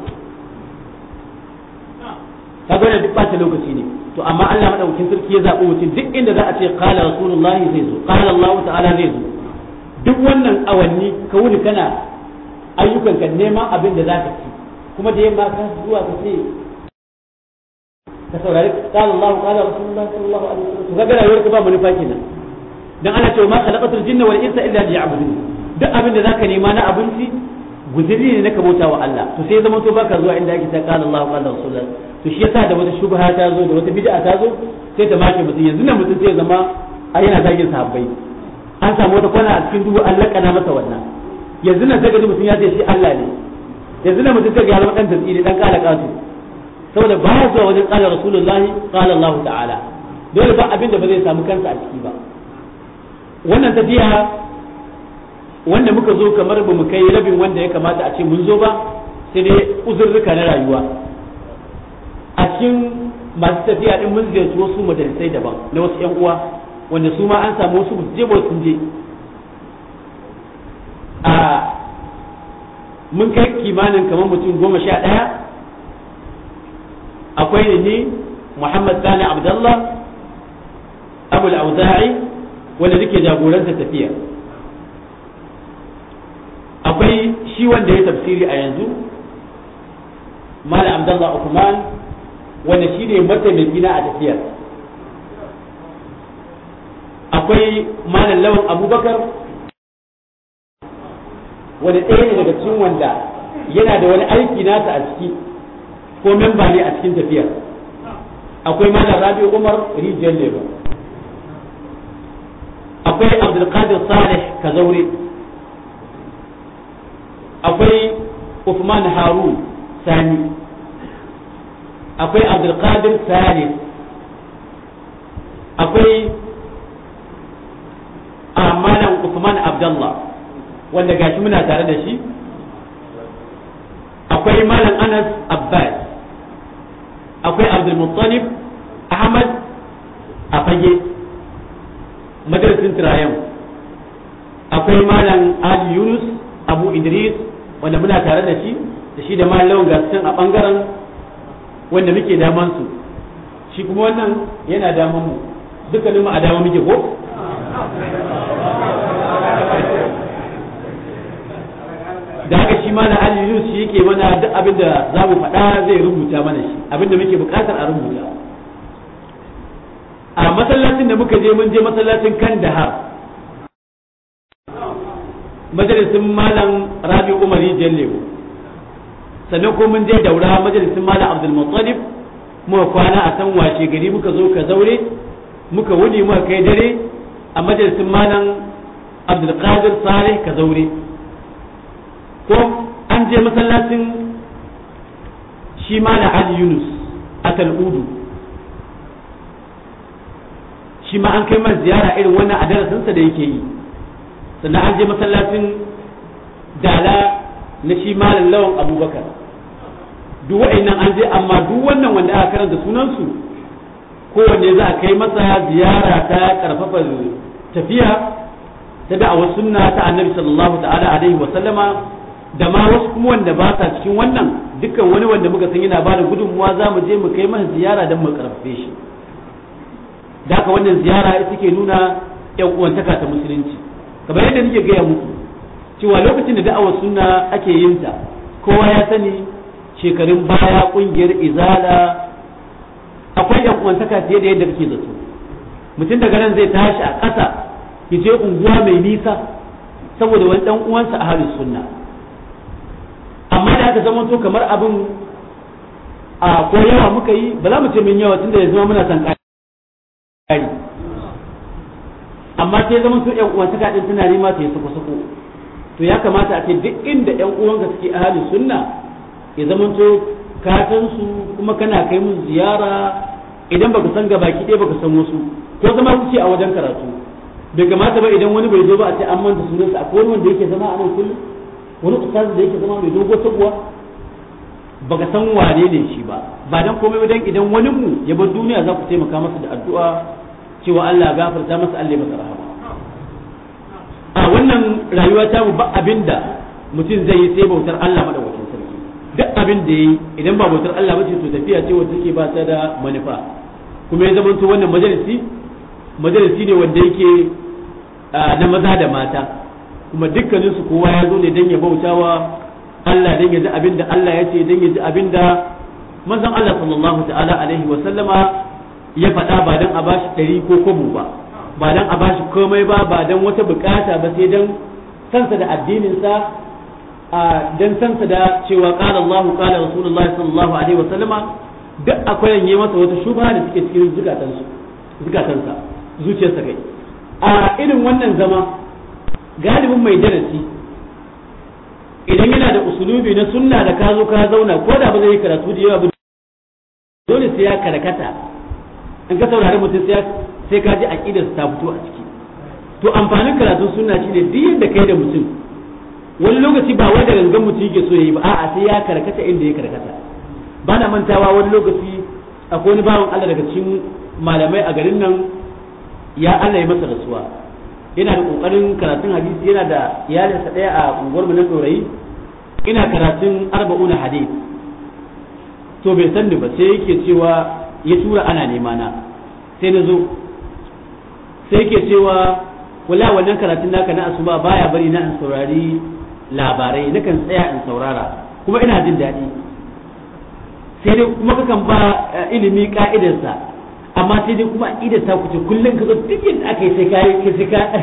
kaga da duk bata lokaci ne to amma Allah madaukakin sarki ya zabi mutum duk inda za a ce qala rasulullahi zai zo qala Allah ta'ala zai zo duk wannan awanni ka wuni kana ayyukan ka neman abin da zaka ci kuma da yamma ka zuwa ka ce ka saurari qala Allah qala rasulullahi sallallahu alaihi wasallam kaga rayuwar ka ba manufa kenan dan ana cewa ma khalaqatul jinna wal insa illa liya'budun duk abin da zaka nema na abinci guzuri ne na ka bauta wa Allah to sai zama to baka zuwa inda ake ta qala Allah qala rasulullahi to shi yasa da wata shubha ta zo da wata bid'a ta zo sai ta make mutum yanzu nan mutum sai zama ai yana zagin sahabbai an samu wata kwana a cikin duhu an lakana masa wannan yanzu nan sai ga mutum ya ce shi Allah ne yanzu nan mutum sai ga halama dan tasiri dan kala kasu saboda baya zuwa wajen qala rasulullahi qala Allah ta'ala dole ba abin da ba zai samu kansa a ciki ba wannan tafiya wanda muka zo kamar ba mu kai rabin wanda ya kamata a ce mun zo ba sai dai uzurruka na rayuwa a cikin masu tafiya din mun ziyarci wasu majalisai daban na wasu yan uwa wanda su ma an samu wasu je ba sun je a mun kai kimanin kamar mutum goma sha ɗaya akwai ne ni Muhammad Sani Abdullah Abu al-Auza'i wanda nake jagoranta tafiya akwai shi wanda ya tafsiri a yanzu Malam Abdullah Uthman wanda shi ne mataimaki na a tafiyar akwai Malam Lawan Abubakar wanda ɗaya ne daga cikin wanda yana da wani aiki nasa a ciki ko memba ne a cikin tafiyar akwai Malam Rabi Umar Rijiyar Lebo akwai Abdulkadir Salih Kazaure akwai Uthman Harun Sani akwai Abdulkadir Salih akwai Malam Uthman Abdullah wanda gashi muna tare da shi akwai Malam Anas Abbas akwai Abdul Muttalib Ahmad a fage madarasin Tirayen akwai Malam Ali Yunus Abu Idris wanda muna tare da shi da shi da Malam Gasin a bangaren wanda muke daman su shi kuma wannan yana daman mu dukkanin mu a dama muke ko da haka shi Malam Ali Yunus shi yake mana duk abin da za mu faɗa zai rubuta mana shi abin da muke buƙatar a rubuta a masallacin da muka je mun je masallacin Kandahar majalisin Malam Rabi Umar Jallewo sannan ko mun je Daura majalisin Malam Abdul Muttalib muka kwana a san washe gari muka zo ka zaure muka wuni muka kai dare a majalisin Malam Abdul Qadir Salih ka zaure ko an je masallacin shi Malam Ali Yunus a Tal'udu shi ma an kai man ziyara irin wannan a darasinsa da yake yi sannan an je masallacin Dala na shi Malam Lawan Abubakar duk wa'annan an je amma duk wannan wanda aka karanta sunansu kowanne za a kai masa ziyara ta karfafa tafiya ta da'awar sunna ta Annabi sallallahu ta'ala alaihi wa sallama da ma wasu kuma wanda ba sa cikin wannan dukkan wani wanda muka san yana ba da gudunmuwa za mu je mu kai masa ziyara don mu karfafe shi da haka wannan ziyara ita ke nuna yan uwantaka ta musulunci kamar yadda nake gaya muku cewa lokacin da da'awar sunna ake yin ta kowa ya sani shekarun baya kungiyar izala akwai yan uwantaka fiye da yadda kake zato mutum daga nan zai tashi a ƙasa ya je unguwa mai nisa saboda wani dan uwansa a halin sunna amma da aka zama to kamar abin a ko yawa muka yi ba za mu ce mun yawa tunda yanzu ma muna son ƙari amma sai zaman su ƴan uwan suka din suna rima ta yi suku-suku to ya kamata a ce duk inda ƴan uwanka suke ahli sunna ya zaman to ka san su kuma kana kai mun ziyara idan baka san gabaki ɗaya baka san wasu ko zama kuke a wajen karatu bai kamata ba idan wani bai zo ba a ce an manta sunansa akwai wani wanda yake zama a nan kullum wani ustaz da yake zama mai dogo sabuwa baka san wane ne shi ba ba dan komai ba dan idan wani mu ya bar duniya za ku taimaka masa da addu'a cewa Allah ya gafarta masa Allah ya masa rahama a wannan rayuwa ta mu ba abinda mutum zai yi sai bautar Allah madaukakin sarki duk abin da yi idan ba bautar Allah ba ce to tafiya ce wacce take ba ta da manufa kuma ya zamanto wannan majalisi majalisi ne wanda yake na maza da mata kuma dukkanin su kowa ya zo ne dan ya bautawa Allah dan ya ji abin da Allah ya ce dan ya ji abin da manzon Allah sallallahu ta'ala alaihi wa sallama ya faɗa ba dan a bashi ɗari ko kobo ba ba dan a bashi komai ba ba dan wata bukata ba sai dan sansa da addinin sa dan sansa da cewa qala Allah qala Rasulullah sallallahu alaihi wa sallama duk akwai yanye masa wata shubha da suke cikin zukatansu zukatansa zuciyarsa kai a irin wannan zama galibin mai darasi idan yana da usulubi na sunna da ka zo ka zauna ko da ba zai yi karatu da yawa ba dole sai ya karkata in ka saurari mutum sai sai ka ji aqidar ta fito a ciki to amfanin karatun sunna shine duk yadda kai da mutum wani lokaci ba wai da gangan mutum yake so yayi ba a'a sai ya karkata inda ya karkata ba na mantawa wani lokaci akwai wani bawan Allah daga cikin malamai a garin nan ya Allah ya masa rasuwa yana da kokarin karatun hadisi yana da iyalinsa daya a unguwar mu na Dorayi ina karatun arba'una hadith to bai san ni ba sai yake cewa ya tura ana nema na sai na zo sai yake cewa wala wannan karatun naka na asuba baya bari na in saurari labarai nakan tsaya in saurara kuma ina jin daɗi sai dai kuma kakan ba ilimi ka'idarsa amma sai dai kuma aqidar ta kuce kullun ka zo duk yadda aka yi sai ka yi sai ka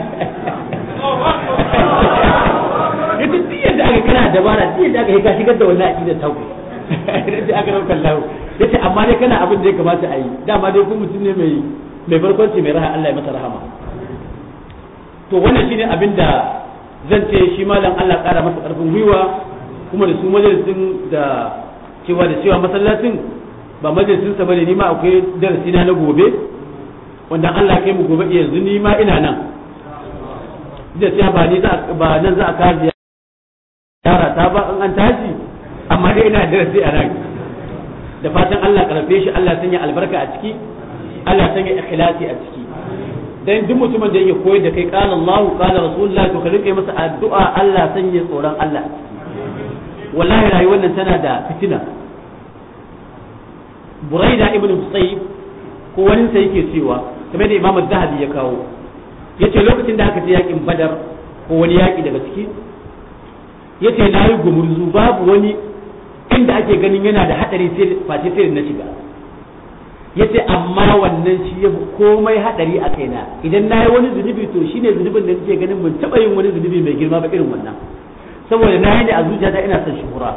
yace duk yadda aka kana dabara duk yadda aka yi ka shigar da wannan aqidar ta kuce yace aka dauka Allah yace amma dai kana abin da ya kamata a yi dama dai kuma mutum ne mai mai barkwanci mai raha Allah ya masa rahama to wannan shine abin da zan ce shi malam Allah ƙara masa ƙarfin gwiwa kuma da su majalisin da cewa da cewa masallacin ba majalisin sa bane ni ma akwai darasi na gobe wanda Allah kai mu gobe yanzu ni ma ina nan da sai ba ni za ba nan za a kaji yara ta ba in an tashi amma dai ina darasi a nan da fatan Allah karfe shi Allah sanya albarka a ciki Allah sanya ikhlasi a ciki dan duk mutumin da yake koyar da kai qala Allah qala Rasulullah to ka rike masa addu'a Allah sanya tsoron Allah a ciki wallahi rayuwar nan tana da fitina Buraida ibn Husayb ko wani sai yake cewa kamar da Imam Az-Zahabi ya kawo yace lokacin da aka je yakin Badar ko wani yaki daga ciki yace na yi gumurzu babu wani inda ake ganin yana da hadari sai face sai na shiga yace amma wannan shi ya komai hadari a kaina idan na yi wani zunubi to shine zunubin da nake ganin ban taba yin wani zunubi mai girma ba irin wannan saboda na yi ne a zuciyata ina son shuhura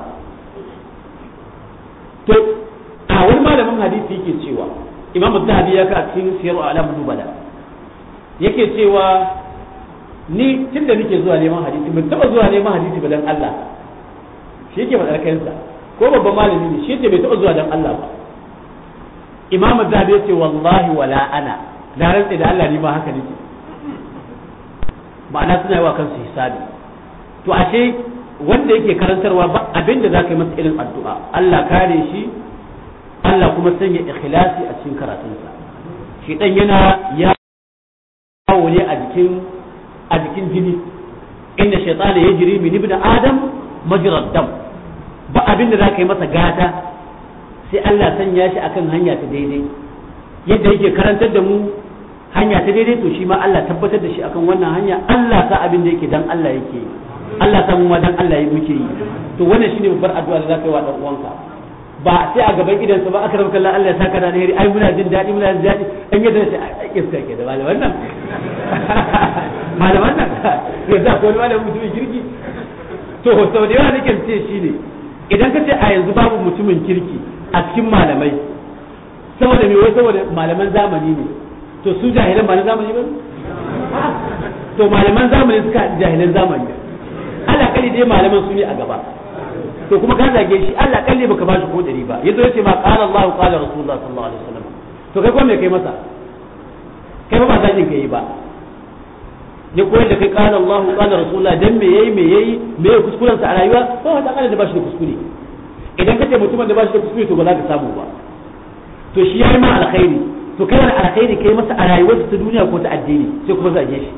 to a wani malamin hadisi yake cewa Imam Az-Zahabi ya ka a cikin Siyar A'lam Nubala yake cewa ni tunda nake zuwa neman hadisi ban taba zuwa neman hadisi ba dan Allah shi yake fadar kansa ko babban malami ne shi yake bai taba zuwa dan Allah ba Imam Az-Zahabi yace wallahi wala ana da rantsa da Allah ni ma haka nake ma'ana suna yi wa kansu hisabi to ashe wanda yake karantarwa ba abinda zaka yi masa irin addu'a Allah kare shi Allah kuma sanya ikhlasi a cikin karatunsa shi dan yana yawo ne a jikin a jikin jini inna shaytana yajri min ibn adam majra dam ba abinda zaka yi masa gata sai Allah sanya shi akan hanya ta daidai yadda yake karantar da mu hanya ta daidai to shi ma Allah tabbatar da shi akan wannan hanya Allah sa abin da yake dan Allah yake Allah sa mu ma dan Allah yake yi to wannan shine babbar addu'a da zaka yi wa dan uwanka ba sai a gaban idansa ba aka rabka Allah Allah ya saka da alheri ai muna jin daɗi muna jin daɗi an yadda sai ai iska ke da malaman nan malaman nan ya za ko malamin mutumin kirki to sau da yawa nake ce shine idan ka ce a yanzu babu mutumin kirki a cikin malamai saboda me wai saboda malaman zamani ne to su jahilan ba na zamani ba to malaman zamani suka jahilan zamani Allah kalli dai malaman su ne a gaba to kuma ka zage shi Allah kalli baka ba shi ko dari ba yazo yace ma qala Allah qala Rasulullah sallallahu alaihi wasallam to kai ko me kai masa kai ba ba zagin kai ba ya koyar da kai qala Allah qala Rasulullah dan me yayi me yayi me yayi kuskuren sa a rayuwa ba wata kala da ba shi da kuskure idan kace mutumin da ba shi da kuskure to ba za ka samu ba to shi yayi ma alkhairi to kai wani alkhairi kai masa a rayuwarsa ta duniya ko ta addini sai kuma zage shi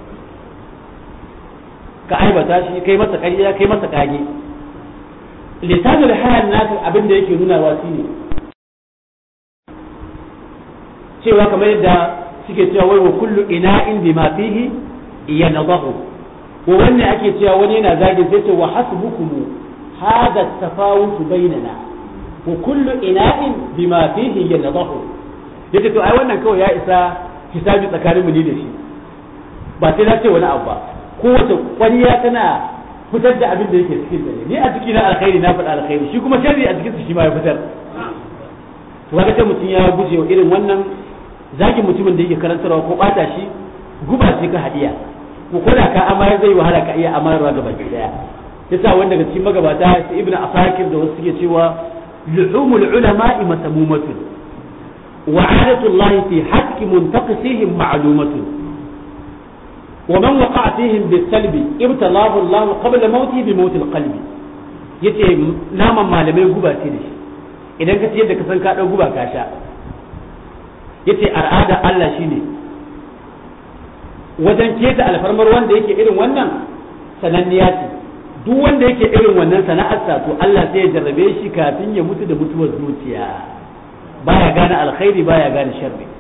ka aibata shi kai masa ƙarya kai masa kage lisanul hal nasu abin da yake nuna wasi ne cewa kamar yadda suke cewa wai wa kullu ina'in bima fihi yanadahu wa wannan ake cewa wani yana zage sai ce wa hasbukum hadha at-tafawut bainana wa kullu ina'in bima fihi yanadahu yace to ai wannan kawai ya isa hisabi tsakanin mu ni da shi ba sai na ce wani abu ba kowace kwariya tana fitar da abin da yake cikin ta ni a cikin alkhairi na faɗa alkhairi shi kuma sharri a cikin shi ma ya fitar to kaga sai mutum ya guje wa irin wannan zaki mutumin da yake karantarwa ko bata shi guba ce ka hadiya ko koda ka amayar zai wahala ka iya amayarwa gaba ki daya yasa wanda daga cikin magabata sai ibnu asakir da wasu suke cewa luhumul ulama'i masamumatun wa 'adatu llahi fi haqqi muntaqisihim ma'lumatun ومن وقع فيهم بالسلب ابتلاه الله قبل موته بموت القلب yace naman malamai guba ce da shi idan ka ce yadda ka san ka dau guba ka sha yace al'ada Allah shine wajen keta alfarmar wanda yake irin wannan sananniya ce duk wanda yake irin wannan sana'arsa to Allah sai ya jarrabe shi kafin ya mutu da mutuwar zuciya baya gane alkhairi baya gane sharri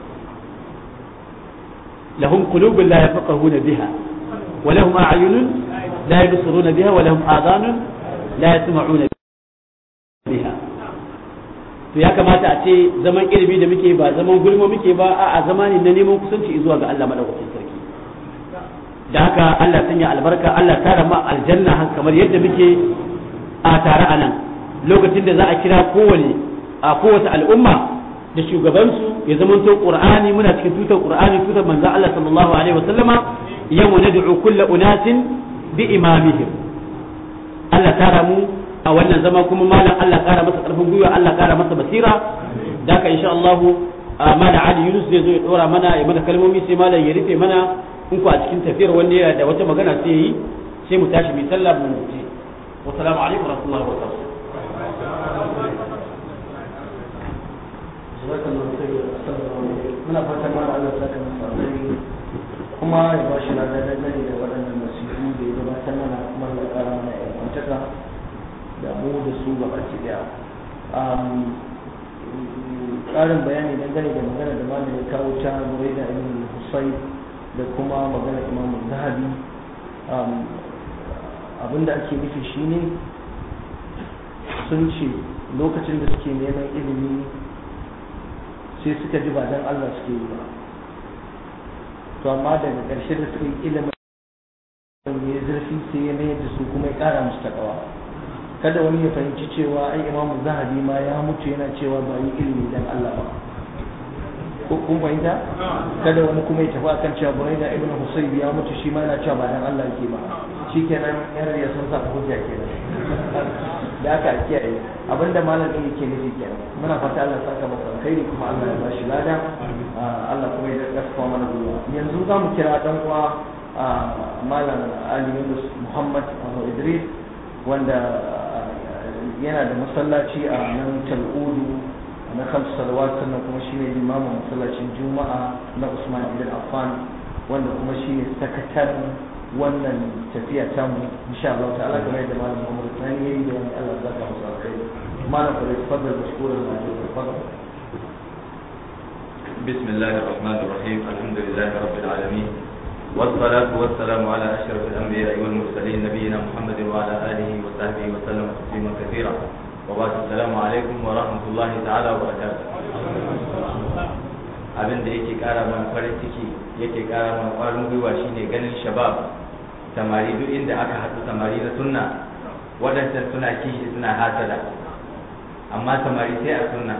لهم قلوب لا يفقهون بها ولهم أعين لا يبصرون بها ولهم آذان لا يسمعون بها to ya kamata a ce zaman ilimi da muke ba zaman gulma muke ba a zamani na neman kusanci zuwa ga Allah madaukakin sarki da haka Allah sanya albarka Allah tara ma aljanna kamar yadda muke a tare a nan lokacin da za a kira kowane a kowace al'umma da shugabansu ya zamanto qur'ani muna cikin tutar qur'ani tutar manzon Allah sallallahu alaihi wasallama yawma nad'u kullu unasin bi imamihim Allah tara mu a wannan zama kuma malam Allah kara masa karfin gwiwa Allah kara masa basira da haka insha Allah malam Ali Yunus zai zo ya dora mana ya mana kalmomi sai malam ya rufe mana in ku a cikin tafiyar wanda yana da wata magana sai yi sai mu tashi mu sallah mu ci wa assalamu alaikum wa rahmatullahi wa barakatuh muna fatan mara Allah saka masa alheri kuma ya ba shi lada dangane da waɗannan nasihu da ya gabatar mana kuma ya ƙara mana ƴan'uwantaka da mu da su gaba ki daya ƙarin bayani dangane da magana da malam ya kawo ta Buraida ibn Husayn da kuma magana Imam Zahabi abinda ake nufi shine sun ce lokacin da suke neman ilimi sai suka ji ba dan Allah suke yi ba to amma daga ƙarshe da suka yi ilimin ya zurfi sai ya mayar da su kuma ya ƙara musu takawa kada wani ya fahimci cewa ai Imamu Zahabi ma ya mutu yana cewa ba yi ilimi dan Allah ba ko kun fahimta kada wani kuma ya tafi akan cewa Buraida ibn Husayb ya mutu shi ma yana cewa ba dan Allah yake ba shikenan yar ya san sa hujja kenan da aka kiyaye abinda malam din yake nufi kenan muna fata Allah saka masa alkhairi kuma Allah ya bashi lada Allah kuma ya karfafa mana gwiwa yanzu za mu kira dan uwa malam Ali Yunus Muhammad Idris wanda yana da masallaci a nan Tal'udu na Khamsu Salawat sannan kuma shine limamin masallacin Juma'a na Usman ibn Affan wanda kuma shine sakataren wannan tafiya ta mu insha Allah ta'ala kamar yadda malam Muhammad Sani yayi da wani Allah zaka masa alkhairi malam fa tafadhal mashkuran ma tafadhal بسم الله الرحمن الرحيم الحمد لله رب العالمين والصلاة والسلام على أشرف الأنبياء والمرسلين نبينا محمد وعلى آله وصحبه وسلم تسليما كثيرا وبعد السلام عليكم ورحمة الله تعالى وبركاته abin da yake kara mana farin ciki yake kara mana kwarin gwiwa shine ganin shabab samari duk inda aka haɗu samari na sunna waɗancan suna kishi suna hasada amma samari sai a sunna.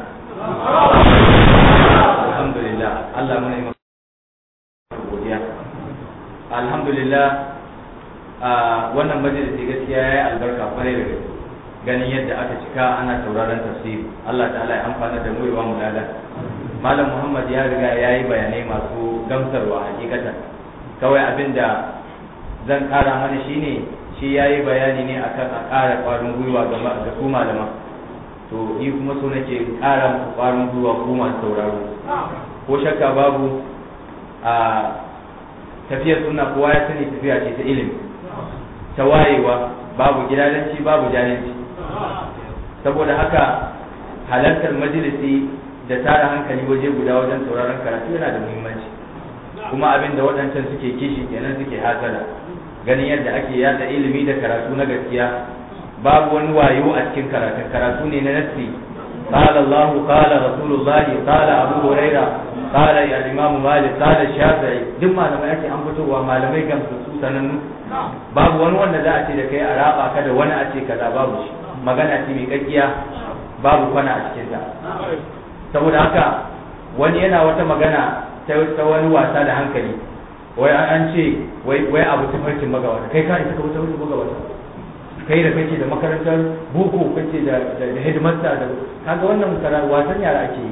Alhamdulillah, Allah muna yi maka godiya. Alhamdulillah, wannan majalisi gaskiya ya yi albarka kwarai da gaske. Ganin yadda aka cika ana sauraron tafsiri, Allah ta'ala ya amfana da mu ya ba mu lada. Malam Muhammad ya riga ya yi bayanai masu gamsarwa hakikatan. Kawai abin da zan kara mana shine shi ya yi bayani ne akan a ƙara ƙwarin gwiwa ga su malama. To ni kuma so nake ƙara muku ƙwarin gwiwa ku masu sauraro. Ko shakka babu a tafiyar sunna kowa ya sani tafiya ce ta ilimi, ta wayewa, babu gidadanci babu jahilci. Saboda haka halartar majalisi da tara hankali waje guda wajen sauraron karatu yana da muhimmanci, kuma abin da waɗancan suke kishi kenan suke hasala, ganin yadda ake yada ilimi da karatu na gaskiya. Babu wani wayo a cikin karatun, karatu ne na nassi. qala Allah qala Rasulullah qala Abu Huraira qala al-Imam Malik qala Shafi'i, duk malamai ake an fitowa, malamai gamsu su sanannu. Babu wani wanda za a ce da kai a raba ka da wani a ce kaza, babu shi. Magana ce mai kakkiya, babu kwana a cikin ta. Saboda haka wani yana wata magana ta wani wasa da hankali, wai an ce wai wai abu tafarkin magawata, kai ka isa ka tafarkin magawata, kai da kake da makarantar boko, kake da da headmaster, da kaga wannan wasan yara ake yi.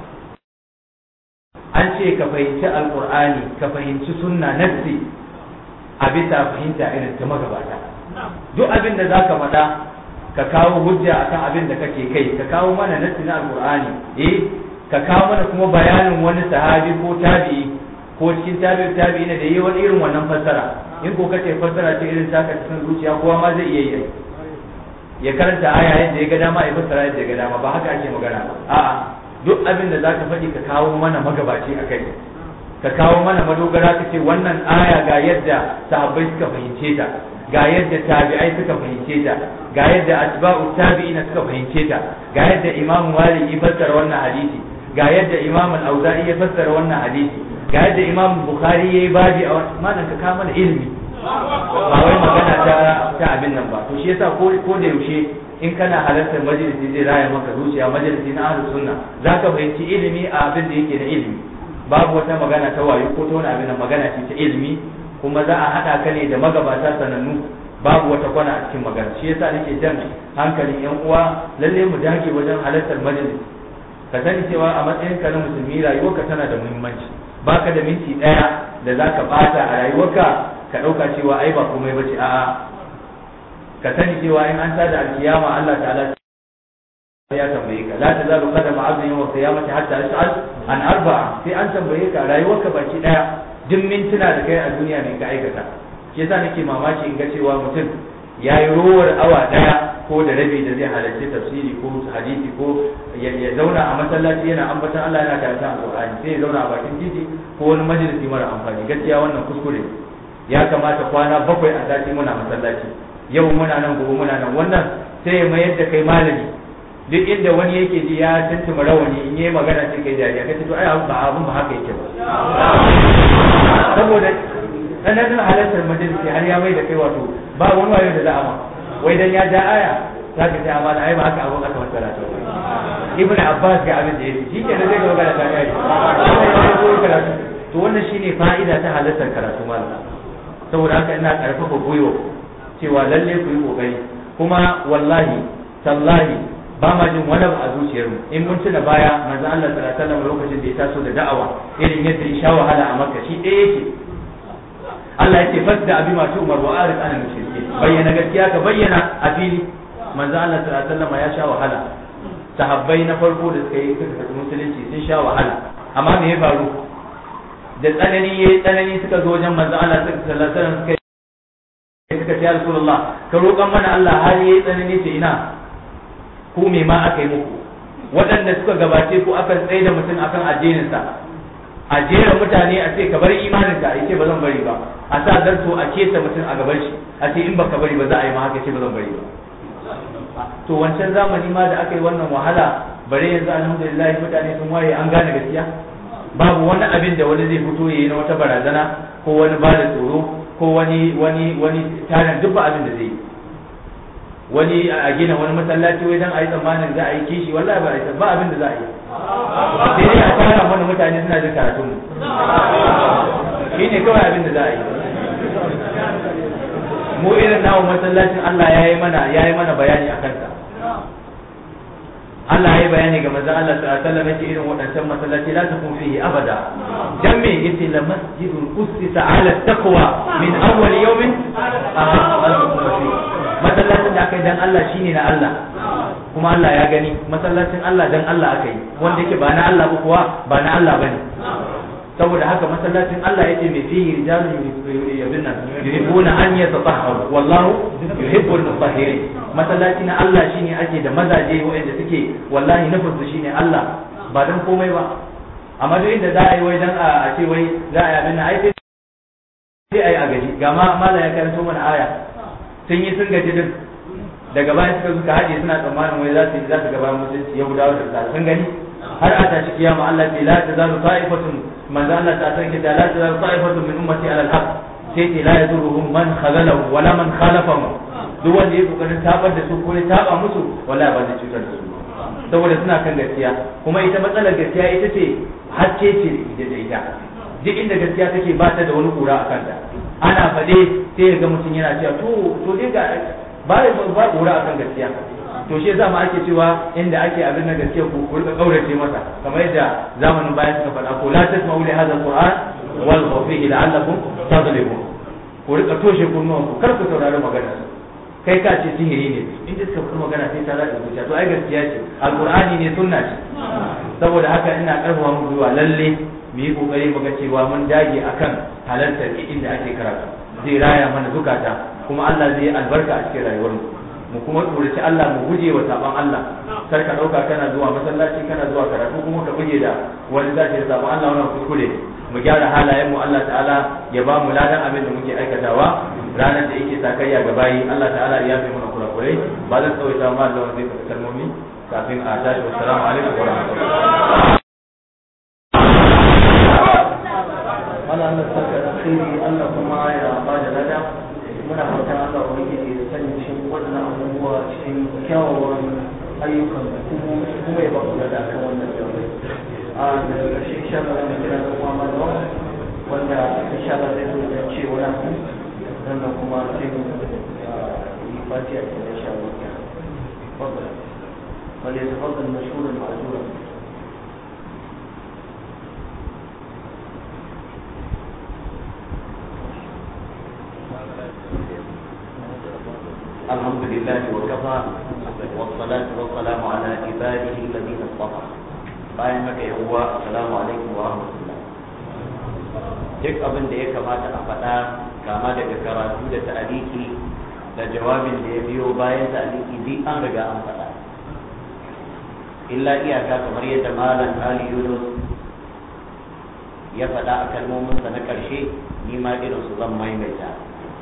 An ce ka fahimci alqur'ani, ka fahimci sunna nassi a bisa fahimta irin ta magabata. Duk abin da zaka faɗa ka kawo hujja akan abin da kake kai, ka kawo mana nassi na alqur'ani, eh ka kawo mana kuma bayanin wani sahabi ko tabi'i ko cikin tabi'i tabi'i ne da yi wani irin wannan fassara. In ko kace fassara ce irin taka cikin zuciya, kowa ma zai iya yi, ya karanta aya yadda ya ga dama, ya fassara yadda ya ga dama, ba haka ake magana ba. A'a, duk abin da zaka faɗi ka kawo mana magabaci akai, ka kawo mana madogara, ka ce wannan aya ga yadda sahabbai suka fahimce ta, ga yadda tabi'ai suka fahimce ta, ga yadda atba'u tabi'ina suka fahimce ta, ga yadda Imam Malik ya fassara wannan hadisi, ga yadda Imam Al-Auza'i ya fassara wannan hadisi, ga yadda Imam Bukhari yayi babi a wannan, ka kawo mana ilimi, ba wai magana ta ta abin nan ba. To shi yasa ko ko da yaushe in kana halartar majalisi zai raya maka zuciya, majalisi na ahlus sunna, zaka fahimci ilimi a abin da yake da ilimi. Babu wata magana ta wayo ko ta wani abin nan, magana ce ta ilimi, kuma za a haɗa ka ne da magabata sanannu, babu wata kwana a cikin magana. Shi yasa nake jan hankalin yan uwa, lalle mu dage wajen halartar majalisi. Ka sani cewa a matsayin ka na musulmi rayuwarka tana da muhimmanci. Baka da minti ɗaya da zaka bata a rayuwarka ka ɗauka cewa ai ba komai bace. A'a, ka sani cewa in an tada alkiyama Allah ta'ala ya tambaye ka, la tazalu qadama 'abdin yawm al-qiyamati hatta yas'al an arba'a. Sai an tambaye ka rayuwarka baki ɗaya, duk mintuna da kai a duniya ne ka aikata. Shi yasa nake mamaki in ga cewa mutum ya yi rowar awa ɗaya ko da rabi da zai halarci tafsiri ko hadisi ko ya zauna a masallaci yana ambatan Allah, yana karatun alƙur'ani, sai ya zauna a bakin titi ko wani majalisi mara amfani. Gaskiya wannan kuskure. Ya kamata kwana bakwai a sati muna masallaci, yau muna nan gobe muna nan. Wannan sai ya mayar da kai malami. Duk inda wani yake ji ya tantuma rawani, in yi magana sai kai dariya, kace to ai abun ba abun ba haka yake ba. Saboda sanar halartar majalisi har ya mai da kai wato ba wani wayo da za'a ma, wai dan ya ja aya za ka ce amma ai ba haka abun aka masara ta. Ibn Abbas ga abin da yake, shi ke da zai ga magana ta yayi. To wannan shine fa'ida ta halartar karatu malam. Saboda haka ina karfafa goyo cewa lalle ku yi kokari, kuma wallahi tallahi ba ma jin wani a zuciyarmu. In mun tuna baya manzo Allah sallallahu alaihi wasallam lokacin da ya taso da da'awa, irin yadda ya sha wahala a Makka, shi ɗaya yake. Allah yake fasda abi ma tu'mar wa arid an mushrikeen, bayyana gaskiya ka bayyana a fili. Manzo Allah sallallahu alaihi wasallam ya sha wahala, sahabbai na farko da suka yi suka karɓi musulunci sun sha wahala, amma me ya faru? Da tsanani yayi tsanani suka zo wajen manzo Allah sallallahu alaihi wasallam suka suka ce ya Rasulullah ka roƙan mana Allah, har yayi tsanani ce ina ku me ma aka yi muku? Waɗanda suka gabace ku akan tsaye da mutum akan addininsa, a jera mutane a ce ka bar imaninka, a ce ba zan bari ba, a sa zarto a kesa mutum a gaban shi a ce in baka bari ba za a yi ma haka, ce ba zan bari ba. To wancan zamani ma da aka yi wannan wahala, bare yanzu alhamdulillah mutane sun waye, an gane gaskiya. Babu wani abin da wani zai fito yayi na wata barazana ko wani ba da tsoro ko wani wani wani tarin duk ba abin da zai yi. wani a gina wani masallaci wai dan a yi tsammanin za a yi kishi wallahi ba a ba abin da za a yi sai dai a tara mana mutane suna jin karatun mu shi ne kawai abin da za a yi mu irin nawo masallacin Allah ya yi mana ya yi mana bayani a kansa Allah ya yi bayani ga manzon Allah sallallahu alaihi wasallam yace irin waɗancan masallaci la takun fihi abada dan me yace la masjidun ussisa ala taqwa min awwal yawmin masallacin da aka yi dan Allah shine na Allah kuma Allah ya gani masallacin Allah dan Allah aka yi wanda yake ba na Allah ba kuwa ba na Allah bane saboda haka masallacin Allah yace mai fihi rijalun yabinna yuhibbuna an yatatahharu wallahu yuhibbul mutahhirin masallaci na Allah shine ake da mazaje wanda suke wallahi nufin su shine Allah ba dan komai ba amma duk inda za a yi wai dan a ce wai za a yi abin ai sai ai a gaji ga ma mala ya karanto mana aya sun yi sun gaji din daga bayan suka suka haɗe suna tsammanin wai za su za su gaba mutunci yahudawa da sun gani har a tashi kiyama Allah ce la tazalu ta'ifatun manzo Allah ta san kita la tazalu ta'ifatun min ummati ala al-haq sai ce la yaduruhum man khazalahu wala man khalafahu duk wanda ya kokarin tabar da su ko ya taba musu wallahi ba zai cutar da su saboda suna kan gaskiya kuma ita matsalar gaskiya ita ce hacce ce ita da ita duk inda gaskiya take ba ta da wani kura a kanta ana faɗe sai ya ga mutum yana cewa to to dai ga ba ba kura akan gaskiya to shi yasa ma ake cewa inda ake abin na gaskiya ku ku rika kaurace masa kamar yadda zamanin bayan suka faɗa ko la tasma'u li hadha al-qur'an wal fihi la'allakum tadlibun ku rika toshe kunnuwan ku kar ku saurari magana kai ka ce sihiri ne in da suka kuma magana sai ta zaɗa zuciya to ai gaskiya ce alqur'ani ne sunna ce saboda haka ina karfafa mu zuwa lalle mu yi kokari mu ga cewa mun dage akan halartar inda ake karatu zai raya mana zukata kuma Allah zai yi albarka a cikin rayuwar mu mu kuma tsoraci Allah mu guje wa saban Allah kar ka dauka kana zuwa masallaci kana zuwa karatu kuma ka guje da wani zai da saban Allah wannan kuskure mu gyara halayen mu Allah ta'ala ya ba mu ladan abin da muke aikatawa ranar da yake sakayya ga bayi Allah ta'ala ya yafe mana kurakurai ba zan tsawaita ma da wani zai kalmomi kafin a tashi assalamu alaikum wa rahmatullahi Allah Allah saka alkhairi Allah kuma ya ba da lada muna fatan Allah ubangiji ya sanya cikin wannan abubuwa cikin kyawawan ayyukan kuma kuma ya ba ku lada kan wannan jami'ai a da ƙarshe insha Allah zan kira da kuma malawa wanda insha Allah zai zo da ce wani abu sannan kuma sai mu yi fatiha da insha Allah fadlan فليتفضل مشهورا معذورا الحمد لله وكفى والصلاة والسلام على عباده الذين اصطفى bayan haka yan uwa assalamu alaikum wa rahmatullah duk abin da ya kamata a faɗa kama daga karatu da ta'aliki da jawabin da ya biyo bayan ta'aliki duk an riga an faɗa illa iyaka kamar yadda malam Ali Yunus ya faɗa a kalmominsa na ƙarshe ni ma irin su zan maimaita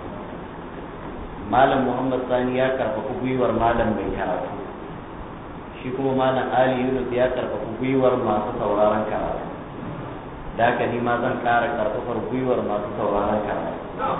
malam Muhammad Sani ya karfafa gwiwar malam mai karatu shi kuma malam Ali Yunus ya karfafa gwiwar masu sauraron karatu da haka ni ma zan ƙara karfafar gwiwar masu sauraron karatu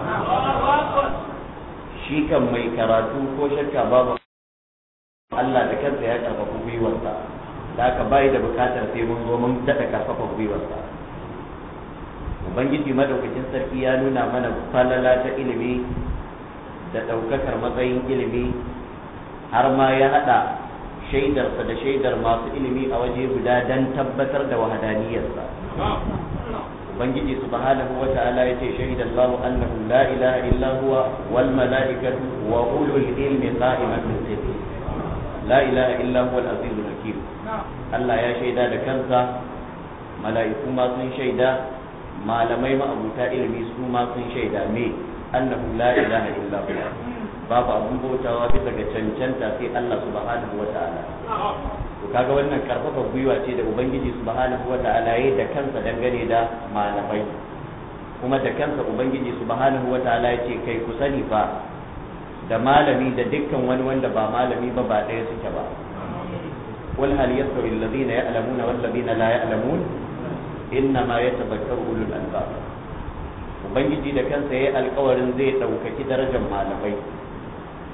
shi kan mai karatu ko shakka babu Allah da kansa ya karfafa gwiwarsa da haka bai da bukatar sai mun zo mun daɗa karfafa gwiwarsa ubangiji madaukakin sarki ya nuna mana falala ta ilimi da ɗaukakar matsayin ilimi har ma ya haɗa shaidarsa da shaidar masu ilimi a waje guda don tabbatar da wahadaniyarsa ubangiji subhanahu wa ta'ala yace shahida Allahu annahu la ilaha illa huwa wal malaikatu wa ulul ilmi qa'iman bil qist la ilaha illa huwa al azizul hakim Allah ya shaida da kansa mala'iku ma sun shaida malamai ma abuta ilimi su ma sun shaida me annahu la ilaha illa huwa babu abun bautawa bisa ga cancanta sai Allah subhanahu wa ta'ala to kaga wannan karfafa gwiwa ce da ubangiji subhanahu wa ta'ala yayi da kansa dangane da malamai kuma da kansa ubangiji subhanahu wa ta'ala yace kai ku sani fa da malami da dukkan wani wanda ba malami ba ba ɗaya suke ba qul hal yastawi alladhina ya'lamuna wal ladina la ya'lamun innama yatadhakkaru ulul albab ubangiji da kansa yayi alƙawarin zai ɗaukaki darajar malamai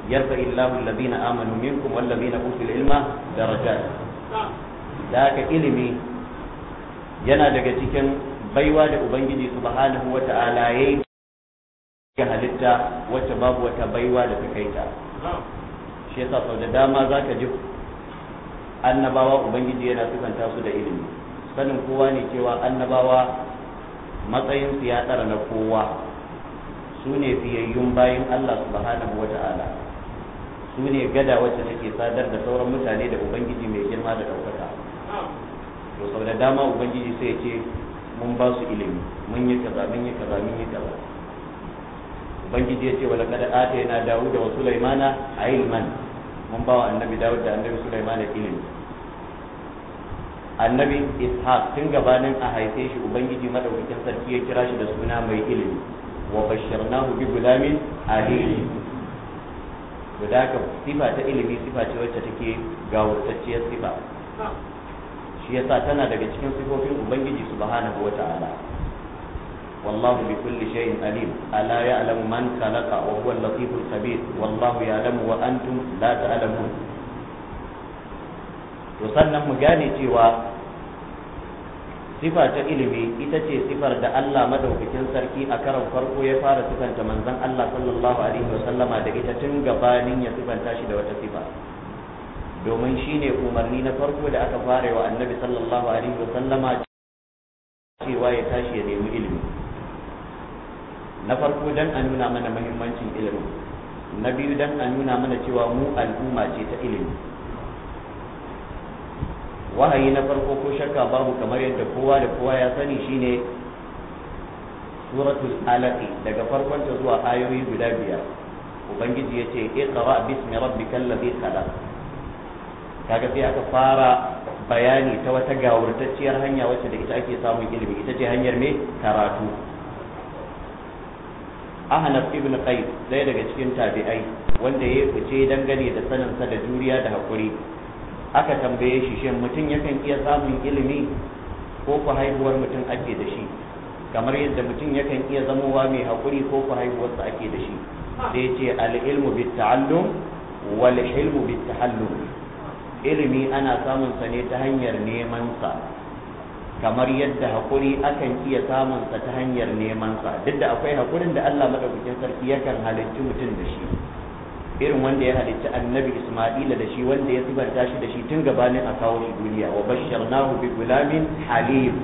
yarfa illahu alladhina amanu minkum wal ladina utul ilma darajat. Da haka ilimi yana daga cikin baiwa da ubangiji subhanahu wata'ala yayi ga halitta wacce babu wata baiwa da ta kaita. Shi yasa sau da dama zaka ji annabawa ubangiji yana sifanta su da ilimi. Sanin kowa ne cewa annabawa matsayin su ya tsara na kowa, su ne fiyayyun bayin Allah subhanahu wata'ala, su ne gada wacce take sadar da sauran mutane da ubangiji mai girma da ɗaukaka. To sau da dama ubangiji sai ya ce mun ba su ilimi, mun yi kaza mun yi kaza mun yi kaza. Ubangiji ya ce wa laqad atayna Dawuda wa Sulaimana ilman, mun ba wa annabi Dawud da annabi Sulaiman ilimi. Annabi Ishaq tun gabanin a haife shi ubangiji madaukakin sarki ya kira shi da suna mai ilimi, wa basharnahu bi gulamin alim. To da haka sifa ta ilimi sifa ce wacce take gawurtacciyar sifa. Shi yasa tana daga cikin sifofin ubangiji subhanahu wata'ala. والله بكل شيء عليم ألا يعلم من خلق وهو اللطيف الخبير والله يعلم وأنتم لا تعلمون. to sannan mu gane cewa sifa ta ilimi ita ce sifar da Allah madaukakin sarki a karon farko ya fara sifanta manzon Allah sallallahu alaihi wasallama da ita tun gabanin ya sifanta shi da wata sifa, domin shine umarni na farko da aka fara wa annabi sallallahu alaihi wasallama cewa ya tashi ya nemi ilimi. Na farko dan a nuna mana muhimmancin ilimi, na biyu dan a nuna mana cewa mu al'umma ce ta ilimi. Wahayi na farko ko shakka babu kamar yadda kowa da kowa ya sani shine suratul alaq, daga farkon ta zuwa ayoyi guda biyar. Ubangiji yace iqra bismi rabbikal ladhi khalaq. Kaga sai aka fara bayani ta wata gawurtacciyar hanya wacce da ita ake samun ilimi, ita ce hanyar me karatu. Ahnaf ibn Qais, ɗaya daga cikin tabi'ai wanda ya fice dangane da saninsa da juriya da haƙuri, aka tambaye shi shin mutum yakan iya samun ilimi ko ku haihuwar mutum ake da shi, kamar yadda mutum yakan iya zamowa mai haƙuri ko ku haihuwarsa ake da shi. Sai ya ce al-ilmu bit ta'allum wal hilmu bit tahallum. Ilimi ana samun sa ne ta hanyar neman sa, kamar yadda haƙuri akan iya samun sa ta hanyar neman sa. Duk da akwai haƙurin da Allah madaukakin sarki yakan halicci mutum da shi, irin wanda ya halicci annabi Isma'ila da shi, wanda ya sibanta shi da shi tun gabanin a kawo shi duniya. Wa basharnahu bi gulamin halim.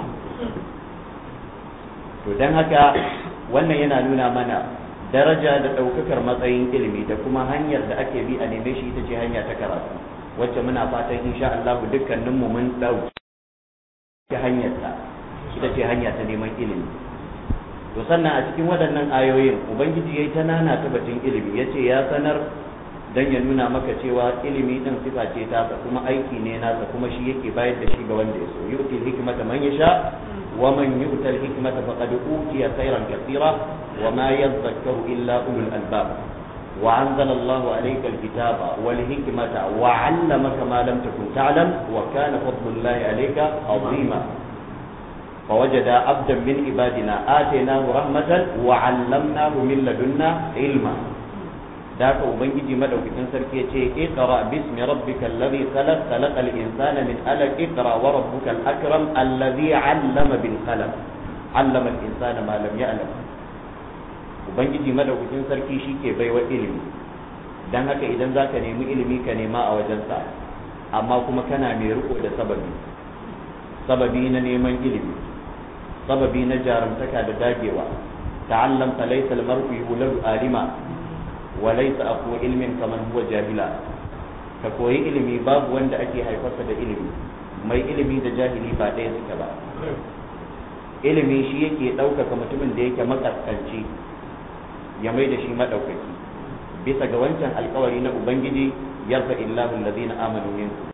To dan haka wannan yana nuna mana daraja da ɗaukakar matsayin ilimi da kuma hanyar da ake bi a neme shi ita ce hanya ta karatu, wacce muna fatan insha Allah dukkaninmu mun ɗauki ta hanyarta, ita ce hanya ta neman ilimi. To sannan a cikin waɗannan ayoyin ubangiji yayi ta nana ta batun ilimi, yace ya sanar dan ya nuna maka cewa ilimi din sifa ce ta kuma aiki ne nasa, kuma shi yake bayar da shi ga wanda ya so. Yu'til hikmata man yasha wa man yu'tal hikmata faqad utiya khairan katira wa ma yadhakkaru illa ulul albab. Wa anzala Allahu alayka alkitaba wal hikmata wa 'allamaka ma lam takun ta'lam wa kana fadlullahi alayka 'azima. فوجد عبدا من عبادنا آتيناه رحمة وعلمناه من لدنا علما. ذاك ubangiji madaukakin sarki yace iqra bismi rabbikal ladhi khalaq khalaqal insana min alaq iqra wa rabbukal akram alladhi 'allama bil qalam 'allama al insana ma lam ya'lam. Ubangiji madaukakin sarki shike baiwa ilimi, dan haka idan zaka nemi ilimi ka nema a wajensa, amma kuma kana mai riko da sababi sababi na neman ilimi, sababi na jarumtaka da dagewa. ta'allam fa laysa al-mar'u yuladu alima wa laysa aqu ilmin kaman huwa jahila. ka koyi ilimi, babu wanda ake haifarsa da ilimi. mai ilimi da jahili ba ɗaya suke ba. Ilimi shi yake ɗaukaka mutumin da yake makaskanci ya mai da shi maɗaukaki, bisa ga wancan alkawari na Ubangiji, yarfa illahu allazina amanu minkum.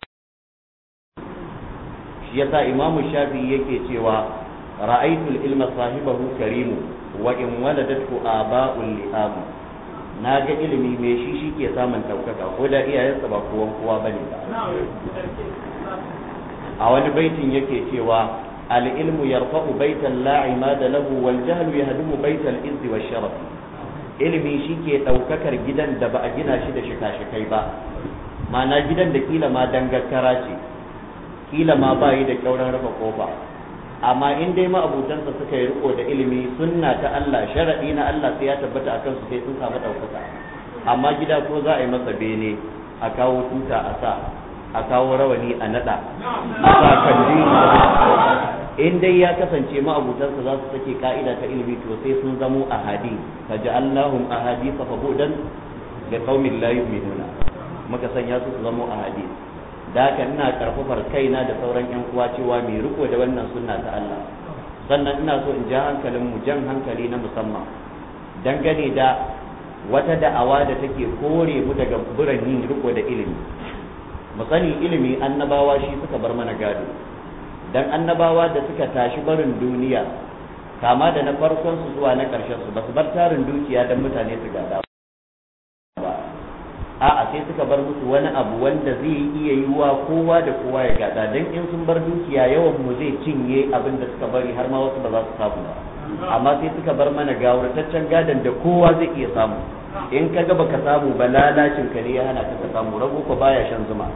Shi yasa Imamu Shafi'i yake cewa ra'aytul ilma sahibahu karimu wa in waladathu aba'ul li'am. Na ga ilimi mai shi shi ke samun ɗaukaka, ko da iyayensa ba kowan kowa bane ba. A wani baitin yake cewa al-ilmu yarfa'u baitan la imada lahu wal jahlu yahdumu baital izzi wash sharaf. ilimi shi ke ɗaukakar gidan da ba a gina shi da shika-shikai ba, ma'ana gidan da kila ma dangakkara ce, kila ma ba yi da kyauran rufe kofa, amma in dai ma'abutansa suka yi riko da ilimi sunna ta Allah, sharaɗi na Allah sai ya tabbata a kansu sai sun samu ɗaukaka. Amma gida ko za a yi masa bene a kawo tuta a sa, a kawo rawani a naɗa, a sa kandi, in dai ya kasance ma'abutansa za su sake ka'ida ta ilimi to sai sun zamo ahadi, fa ja'alnahum ahadith fa hudan li qaumin la yu'minuna, muka sanya su su zamo ahadi. Da haka ina karfafar kaina da sauran yan uwa cewa mai riko da wannan sunna ta Allah. Sannan ina so in ja hankalin mu jan hankali na musamman dangane da wata da'awa da take kore mu daga birnin riko da ilimi. Mu sani ilimi annabawa shi suka bar mana gado, dan annabawa da suka tashi barin duniya kama da na farkon su zuwa na ƙarshen su ba su bar tarin dukiya dan mutane su gada ba, a'a sai suka bar musu wani abu wanda zai iya yiwuwa kowa da kowa ya gada, dan in sun bar dukiya yawan mu zai cinye abin da suka bari har ma wasu ba za su samu ba, amma sai suka bar mana gawurtaccen gadon da kowa zai iya samu. In ka ga baka samu ba lalacin ka ne ya hana ka samu, rago ko baya shan zuma.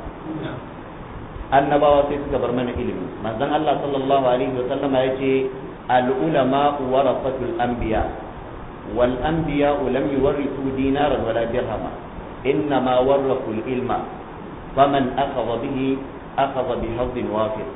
Annabawa sai suka bar mana ilimi. Manzon Allah sallallahu alaihi wa sallama yace al ulama warasatul anbiya wal anbiya lam yuwarrithu dinaran wala dirhama innama warathul ilma faman akhadha bihi akhadha bi hadhin wafir.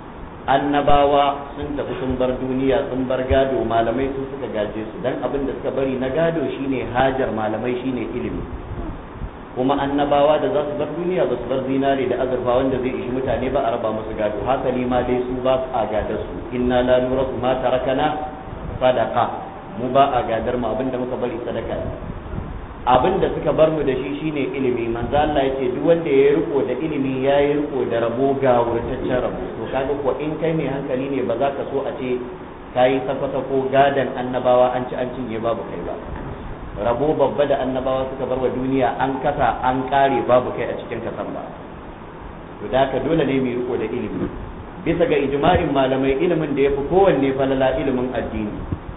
Annabawa sun tafi sun bar duniya sun bar gado, malamai su suka gaje su, dan abin da suka bari na gado shine hajar malamai shine ilimi. Kuma annabawa da za su bar duniya ba su bar zinare da azurfa wanda zai ishi mutane ba a raba musu gado, hasali ma dai su ba a gadar su, inna la nurasu ma tarakana sadaqa, mu ba a gadar mu abinda muka bari sadaka. Abin da suka bar mu da shi shine ilimi. Manzo Allah yace duk wanda ya riko da ilimi ya yi riko da rabo ga wurtaccen rabo. To kaga ko in kai mai hankali ne ba za ka so a ce kai safata ko gadan annabawa an ci an cinye babu kai ba. Rabo babba da annabawa suka bar wa duniya an kasa an kare babu kai a cikin kasan ba. To da haka dole ne mu riko da ilimi. Bisa ga ijma'in malamai ilimin da yafi kowanne falala ilimin addini.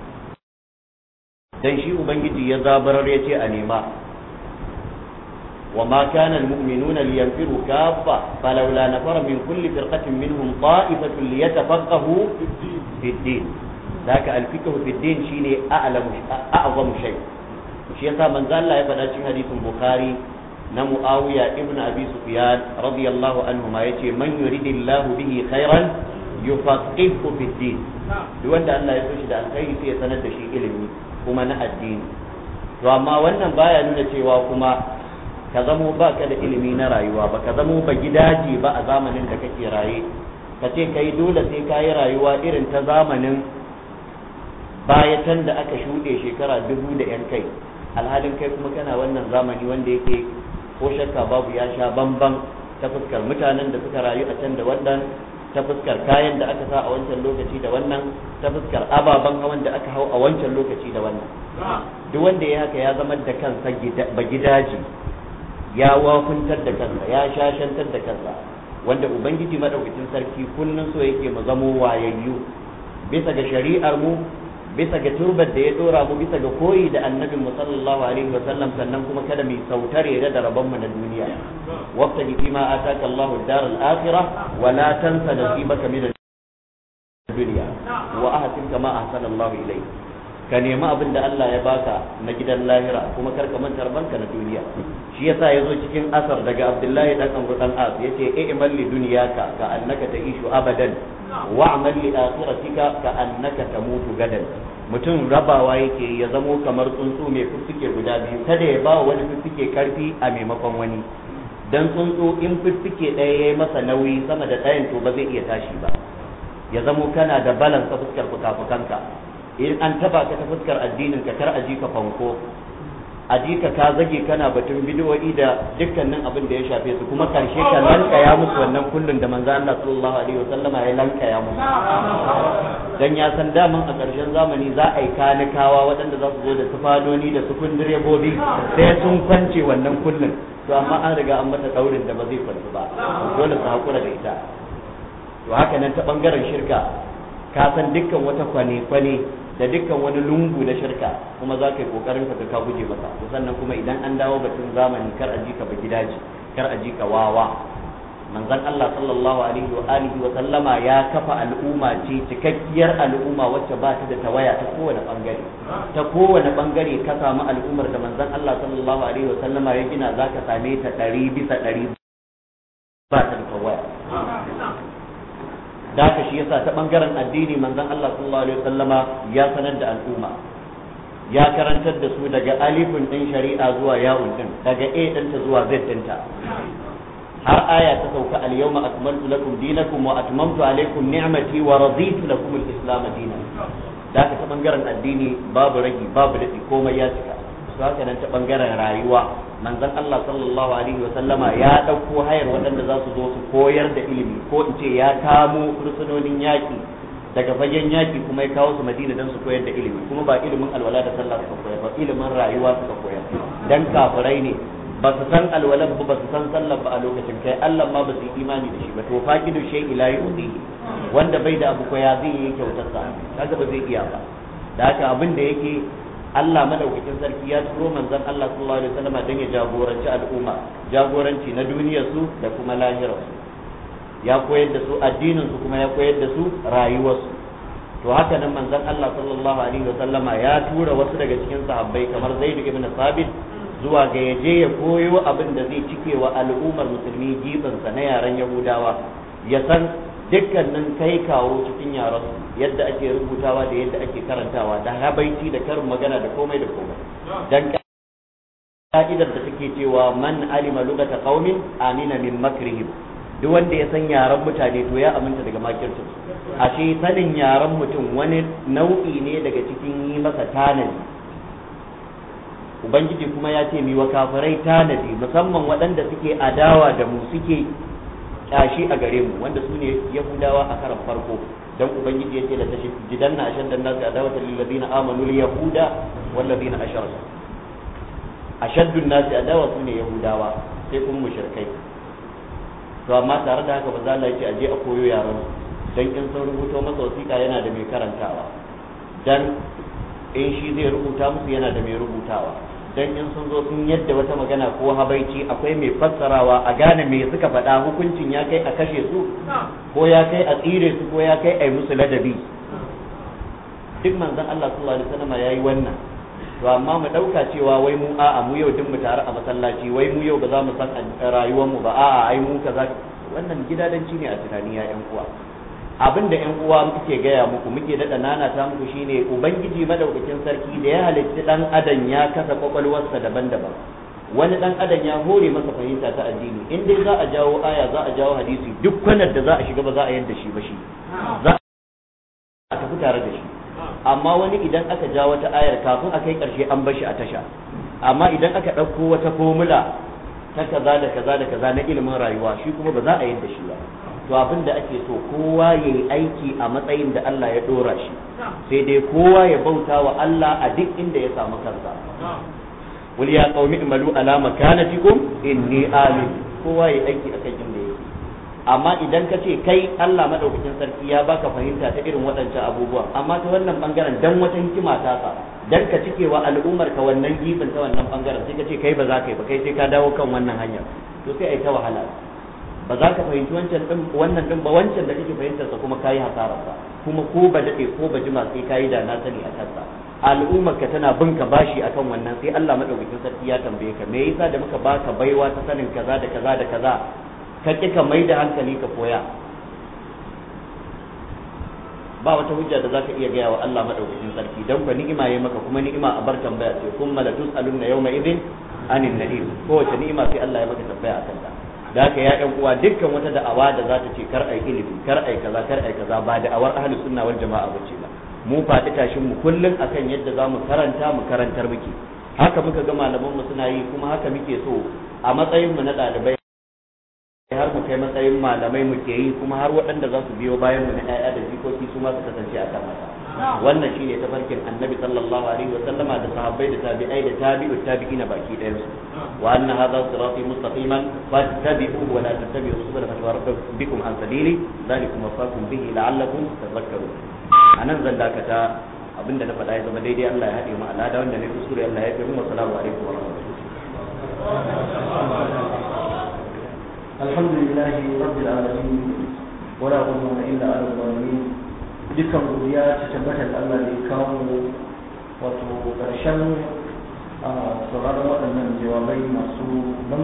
Dan shi ubangiji ya zabarar ya ce a nema wa ma kana almu'minuna liyanfiru kaffa falawla nafara min kulli firqatin minhum ta'ifatun liyatafaqahu fi ad-din. Daka al-fiqhu fi ad-din shine a'lamu a'zamu shay. Shi yasa manzo Allah ya faɗa cikin hadisin Bukhari na Muawiya ibn Abi Sufyan radiyallahu anhu ma yace man yuridillahu bihi khairan yufaqihu fi ad-din. Duk wanda Allah ya so shi da alkhairi sai ya sanar da shi ilimi kuma na addini. To amma wannan baya nuna cewa kuma ka zamo baka da ilimi na rayuwa ba, ka zamo ba gidaje ba a zamanin da kake raye, ka ce kai dole sai ka yi rayuwa irin ta zamanin bayatan da aka shuɗe shekara dubu da yan kai, alhalin kai kuma kana wannan zamani wanda yake ko shakka babu ya sha bamban ta fuskar mutanen da suka rayu a can da wannan, ta fuskar kayan da aka sa a wancan lokaci da wannan, ta fuskar ababen hawan da aka hau a wancan lokaci da wannan. Duk wanda ya haka ya zama da kansa ba gidaje, ya wafuntar da kansa, ya shashantar da kansa, wanda ubangiji madaukakin sarki kullun so yake mu zamo wayayyu bisa ga shari'ar mu, bisa ga turbar da ya dora mu, bisa ga koyi da annabin mu sallallahu alaihi wa sallam, sannan kuma kada mu sautare da rabon mu na duniya. wabtaji fima ataka Allahu ad-dar al-akhirah wa la tansa nasibaka min ad-dunya wa ahsin kama ahsana Allahu ilayk. Ka nemi abin da Allah ya baka na gidan lahira kuma kar ka manta rabanka na duniya. Shi yasa yazo cikin asar daga Abdullahi dan Amr dan As yace i'mal li dunyaka ka annaka ta'ishu abadan wa'mal li akhiratika ka annaka tamutu gadan. Mutum rabawa yake ya zamo kamar tsuntsu mai fiffike guda biyu, kada ya ba wani fiffike karfi a maimakon wani, dan tsuntsu in fiffike ɗaya yayi masa nauyi sama da ɗayan to ba zai iya tashi ba. Ya zamo kana da balance ta fuskar fukafukanka, in an taba ka ta fuskar addinin ka kar aji ka fanko, aji ka ka zage kana batun bidiyoyi da dukkanin abin da ya shafe su, kuma karshe ka lankaya musu wannan kullun da manzo Allah sallallahu alaihi wasallama ya lankaya musu, dan ya san daman a karshen zamani za a yi kanikawa waɗanda za su zo da tufadoni da sukun direbobi sai sun kwance wannan kullun, to amma an riga an mata daurin da ba zai kwanci ba, dole su hakura da ita. To haka nan ta bangaren shirka, ka san dukkan wata kwane-kwane da dukkan wani lungu na shirka, kuma za ka yi kokarin ka ka guje masa. to sannan kuma idan an dawo batun zamani, kar a ji ka ba gidaje, kar a ji ka wawa. manzon Allah sallallahu alaihi wa alihi wa sallama ya kafa al'umma ce cikakkiyar al'umma wacce ba ta da tawaya ta kowane bangare. ta kowane bangare ka samu al'ummar da manzon Allah sallallahu alaihi wa sallama ya gina, zaka same ta ɗari bisa ɗari ba ta da tawaya. da ka shi yasa ta bangaren addini manzon Allah sallallahu alaihi wa sallama ya sanar da al'umma, ya karantar da su daga alifin din shari'a zuwa ya'un din, daga a ɗinta zuwa z ɗinta, har aya ta sauka al-yawma akmaltu lakum dinakum wa atmamtu alaykum ni'mati wa raditu lakum al-islam dinan. da ka ta bangaren addini babu ragi babu dadi, komai ya cika. su haka nan ta bangaren rayuwa manzon Allah sallallahu alaihi wa sallama ya dauko hayar waɗanda za su zo su koyar da ilimi, ko in ce ya kamo fursunonin yaki daga fagen yaki kuma ya kawo su Madina don su koyar da ilimi, kuma ba ilimin alwala da sallah suka koyar ba, ilimin rayuwa suka koyar. dan kafirai ne, ba su san alwalan ba, ba su san sallar ba a lokacin, kai Allah ma ba su yi imani da shi ba. to faqidu shay ila yu'ti, wanda bai da abu ko ya zai yi kyautar sa, kaga ba zai iya ba. da haka abin da yake Allah madaukakin sarki ya turo manzon Allah sallallahu alaihi wasallam dan ya jagoranci al'umma, jagoranci na duniyar su da kuma lahirar su, ya koyar da su addinin su kuma ya koyar da su rayuwar su. to haka nan manzon Allah sallallahu alaihi wasallama ya tura wasu daga cikin sahabbai kamar Zaid ibn Thabit zuwa ga yaje ya koyo abin da zai cike wa al'ummar musulmi gibansa na yaren Yahudawa, ya san dukkanin kai kawo cikin yaran yadda ake rubutawa da yadda ake karantawa, da habaici da karin magana da komai da komai. dan ka'idar da take cewa man alima lugata qaumin amina min makrihim, duk wanda ya san yaran mutane to ya aminta daga makircin. ashe sanin yaran mutum wani nau'i ne daga cikin yi masa tanadi. ubangiji kuma ya ce mi wa kafirai tanadi, musamman waɗanda suke adawa da mu, suke kyashi a gare mu, wanda su ne Yahudawa a karan farko. dan ubangiji ya ce da tashi jidanna ashaddan nasi adawatan lil ladina amanu lil yahuda wal ladina ashraku. ashaddun nasi adawa su ne Yahudawa, sai kuma mushrikai. to amma tare da haka ba za Allah ya ce aje a koyo yaran, dan in sun rubuto masa wasiƙa yana da mai karantawa, dan in shi zai rubuta musu yana da mai rubutawa, dan in sun zo sun yadda wata magana ko habaici akwai mai fassarawa a gane me suka faɗa, hukuncin ya kai a kashe su ko ya kai a tsire su ko ya kai a yi musu ladabi. duk manzon Allah sallallahu alaihi wasallam yayi wannan. to amma mu dauka cewa wai mu a'a mu yau duk mu tare a masallaci, wai mu yau ba za mu san rayuwar mu ba, a'a ai mu kaza, wannan gidadanci ne a tunani ya ƴan uwa. abin da ƴan uwa muke gaya muku, muke daɗa nanata muku shine ubangiji madaukakin sarki da ya halitta dan adam ya kasa kwakwalwarsa daban-daban. wani dan adam ya hore masa fahimta ta addini, in dai za a jawo aya za a jawo hadisi, duk kwanar da za a shiga ba za a yadda shi ba, shi za a tafi tare da shi. amma wani idan aka ja wata ayar kafin a kai karshe an bar shi a tasha, amma idan aka ɗauko wata formula ta kaza da kaza da kaza na ilimin rayuwa, shi kuma ba za a yadda shi ba. to abin da ake so kowa ya yi aiki a matsayin da Allah ya dora shi, sai dai kowa ya bauta wa Allah a duk inda ya samu kansa. wal ya qaumi imalu ala makanatikum inni amin, kowa ya aiki akan inda yake. amma idan ka ce kai Allah madaukakin sarki ya baka fahimta ta irin waɗancan abubuwa, amma ta wannan bangaren dan wata hikima ta sa, dan ka cike wa al'ummar ka wannan gifin ta wannan bangaren, sai ka ce kai ba za ka yi ba, kai sai ka dawo kan wannan hanya, to sai ai ta wahala. ba za ka fahimci wancan din wannan din ba, wancan da kake fahimtar sa kuma kai hasarar sa, kuma ko ba dade ko ba jima sai kai da na sani a kansa. al'ummar ka tana bin ka bashi akan wannan, sai Allah madaukakin sarki ya tambaye ka me yasa da muka baka baiwa ta sanin kaza da kaza da kaza ka ki ka mai da hankali ka koya. ba wata hujja da zaka iya gaya wa Allah madaukakin sarki, dan ba ni'ima yayi maka, kuma ni'ima a bar tambaya ce, kuma la tusaluna yawma idin anin nadim. kowace ni'ima sai Allah ya maka tambaya akan ta. da haka ya ɗan uwa dukkan wata da'awa da za ta ce kar ai ilimi, kar ai kaza, kar ai kaza, ba da'awar ahlus sunna wal jama'a bace ba. mu faɗi tashin mu kullun akan yadda za mu karanta mu karantar muke, haka muka ga malaman mu suna yi, kuma haka muke so a matsayin mu na ɗalibai har mu kai matsayin malamai muke yi, kuma har waɗanda za su biyo bayan mu na ƴaƴa da jikoki su ma su kasance akan haka. wannan shine tafarkin annabi sallallahu alaihi wa sallama da sahabbai da tabi'ai da tabi'ut tabi'ina baki ɗayan su wa anna hadha sirati mustaqiman fattabi'uhu wa la tattabi'us subula fatafarraqu bikum an sabili dhalikum wasaqakum bihi la'allakum tadhakkarun. anan zan dakata abinda na faɗa ya zama daidai Allah ya haɗe mu al'ada wanda ne kuskure Allah ya yi mu. Assalamu alaikum wa rahmatullahi. Alhamdulillahi rabbil alamin wala udwana illa ala zalimin. Dukkan godiya ta tabbatar da Allah da ya kawo mu wato karshen sauraron waɗannan jawabai masu ban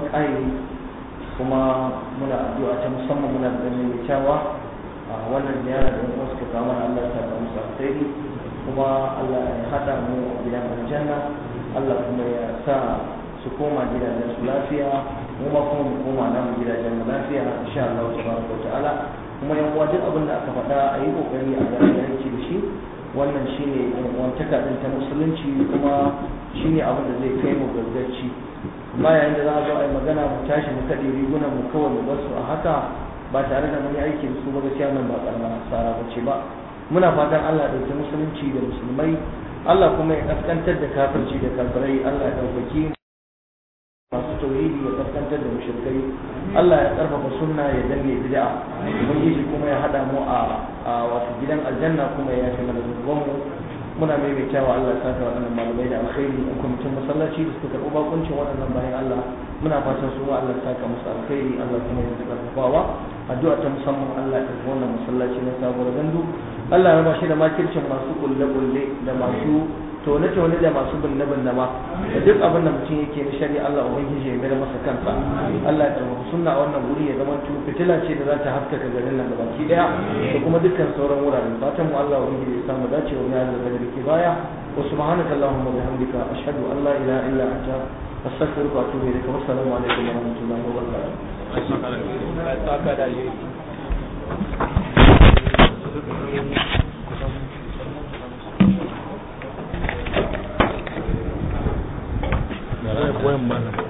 kuma muna addu'a ta musamman muna da mai kyawa wannan ziyara da wasu suka kawo mana Allah ta ba musu alheri kuma Allah ya hada mu a gidan aljanna. Allah kuma ya sa su koma gidajen su lafiya mu ma kuma mu koma namu gidajen mu lafiya insha Allah tabaraka wa ta'ala. kuma yan uwa duk abin da aka faɗa a yi kokari a gane yanki da shi. Wannan shine wantaka din ta musulunci kuma shine abin da zai kai mu gargaci. Amma yayin da za a zo a yi magana mu tashi mu kaɗe rigunan mu kawai mu bar su a haka ba tare da mun yi aiki da su ba, gaskiya nan ba ƙarama asara ba ce ba. Muna fatan Allah ya ɗauki musulunci da musulmai, Allah kuma ya kaskantar da kafirci da kafirai, Allah ya ɗaukaki masu tauhidi ya kaskantar da mushrikai, Allah ya karfafa sunna ya danne bid'a, ubangiji kuma ya hada mu a wato gidan aljanna kuma ya yafe mana zunubanmu. Muna maimaitawa Allah ya saka waɗannan malamai da alkhairi a kwamitin masallaci da suka karɓi bakuncin waɗannan bayan Allah. Muna fatan su ma Allah ya saka musu alkhairi, Allah kuma ya karfafawa. Addu'a ta musamman Allah ya karɓi wannan masallaci na sabuwar gandu. Allah ya raba shi da makircin masu kulle-kulle da masu tone-tone da masu binne-binne ma da duk abin da mutum yake na shari'a Allah ubangiji ya mai masa kansa. Allah ya tabbata sunna wannan wuri ya zama fitila ce da za ta haskaka garin nan gabaki daya da kuma dukkan sauran wuraren. Fatan mu Allah ubangiji ya samu dace wa ya da ke baya. Wa subhanaka allahumma wa bihamdika ashhadu an la ilaha illa anta astaghfiruka wa atubu ilaik. Assalamu alaikum wa rahmatullahi wa barakatuh.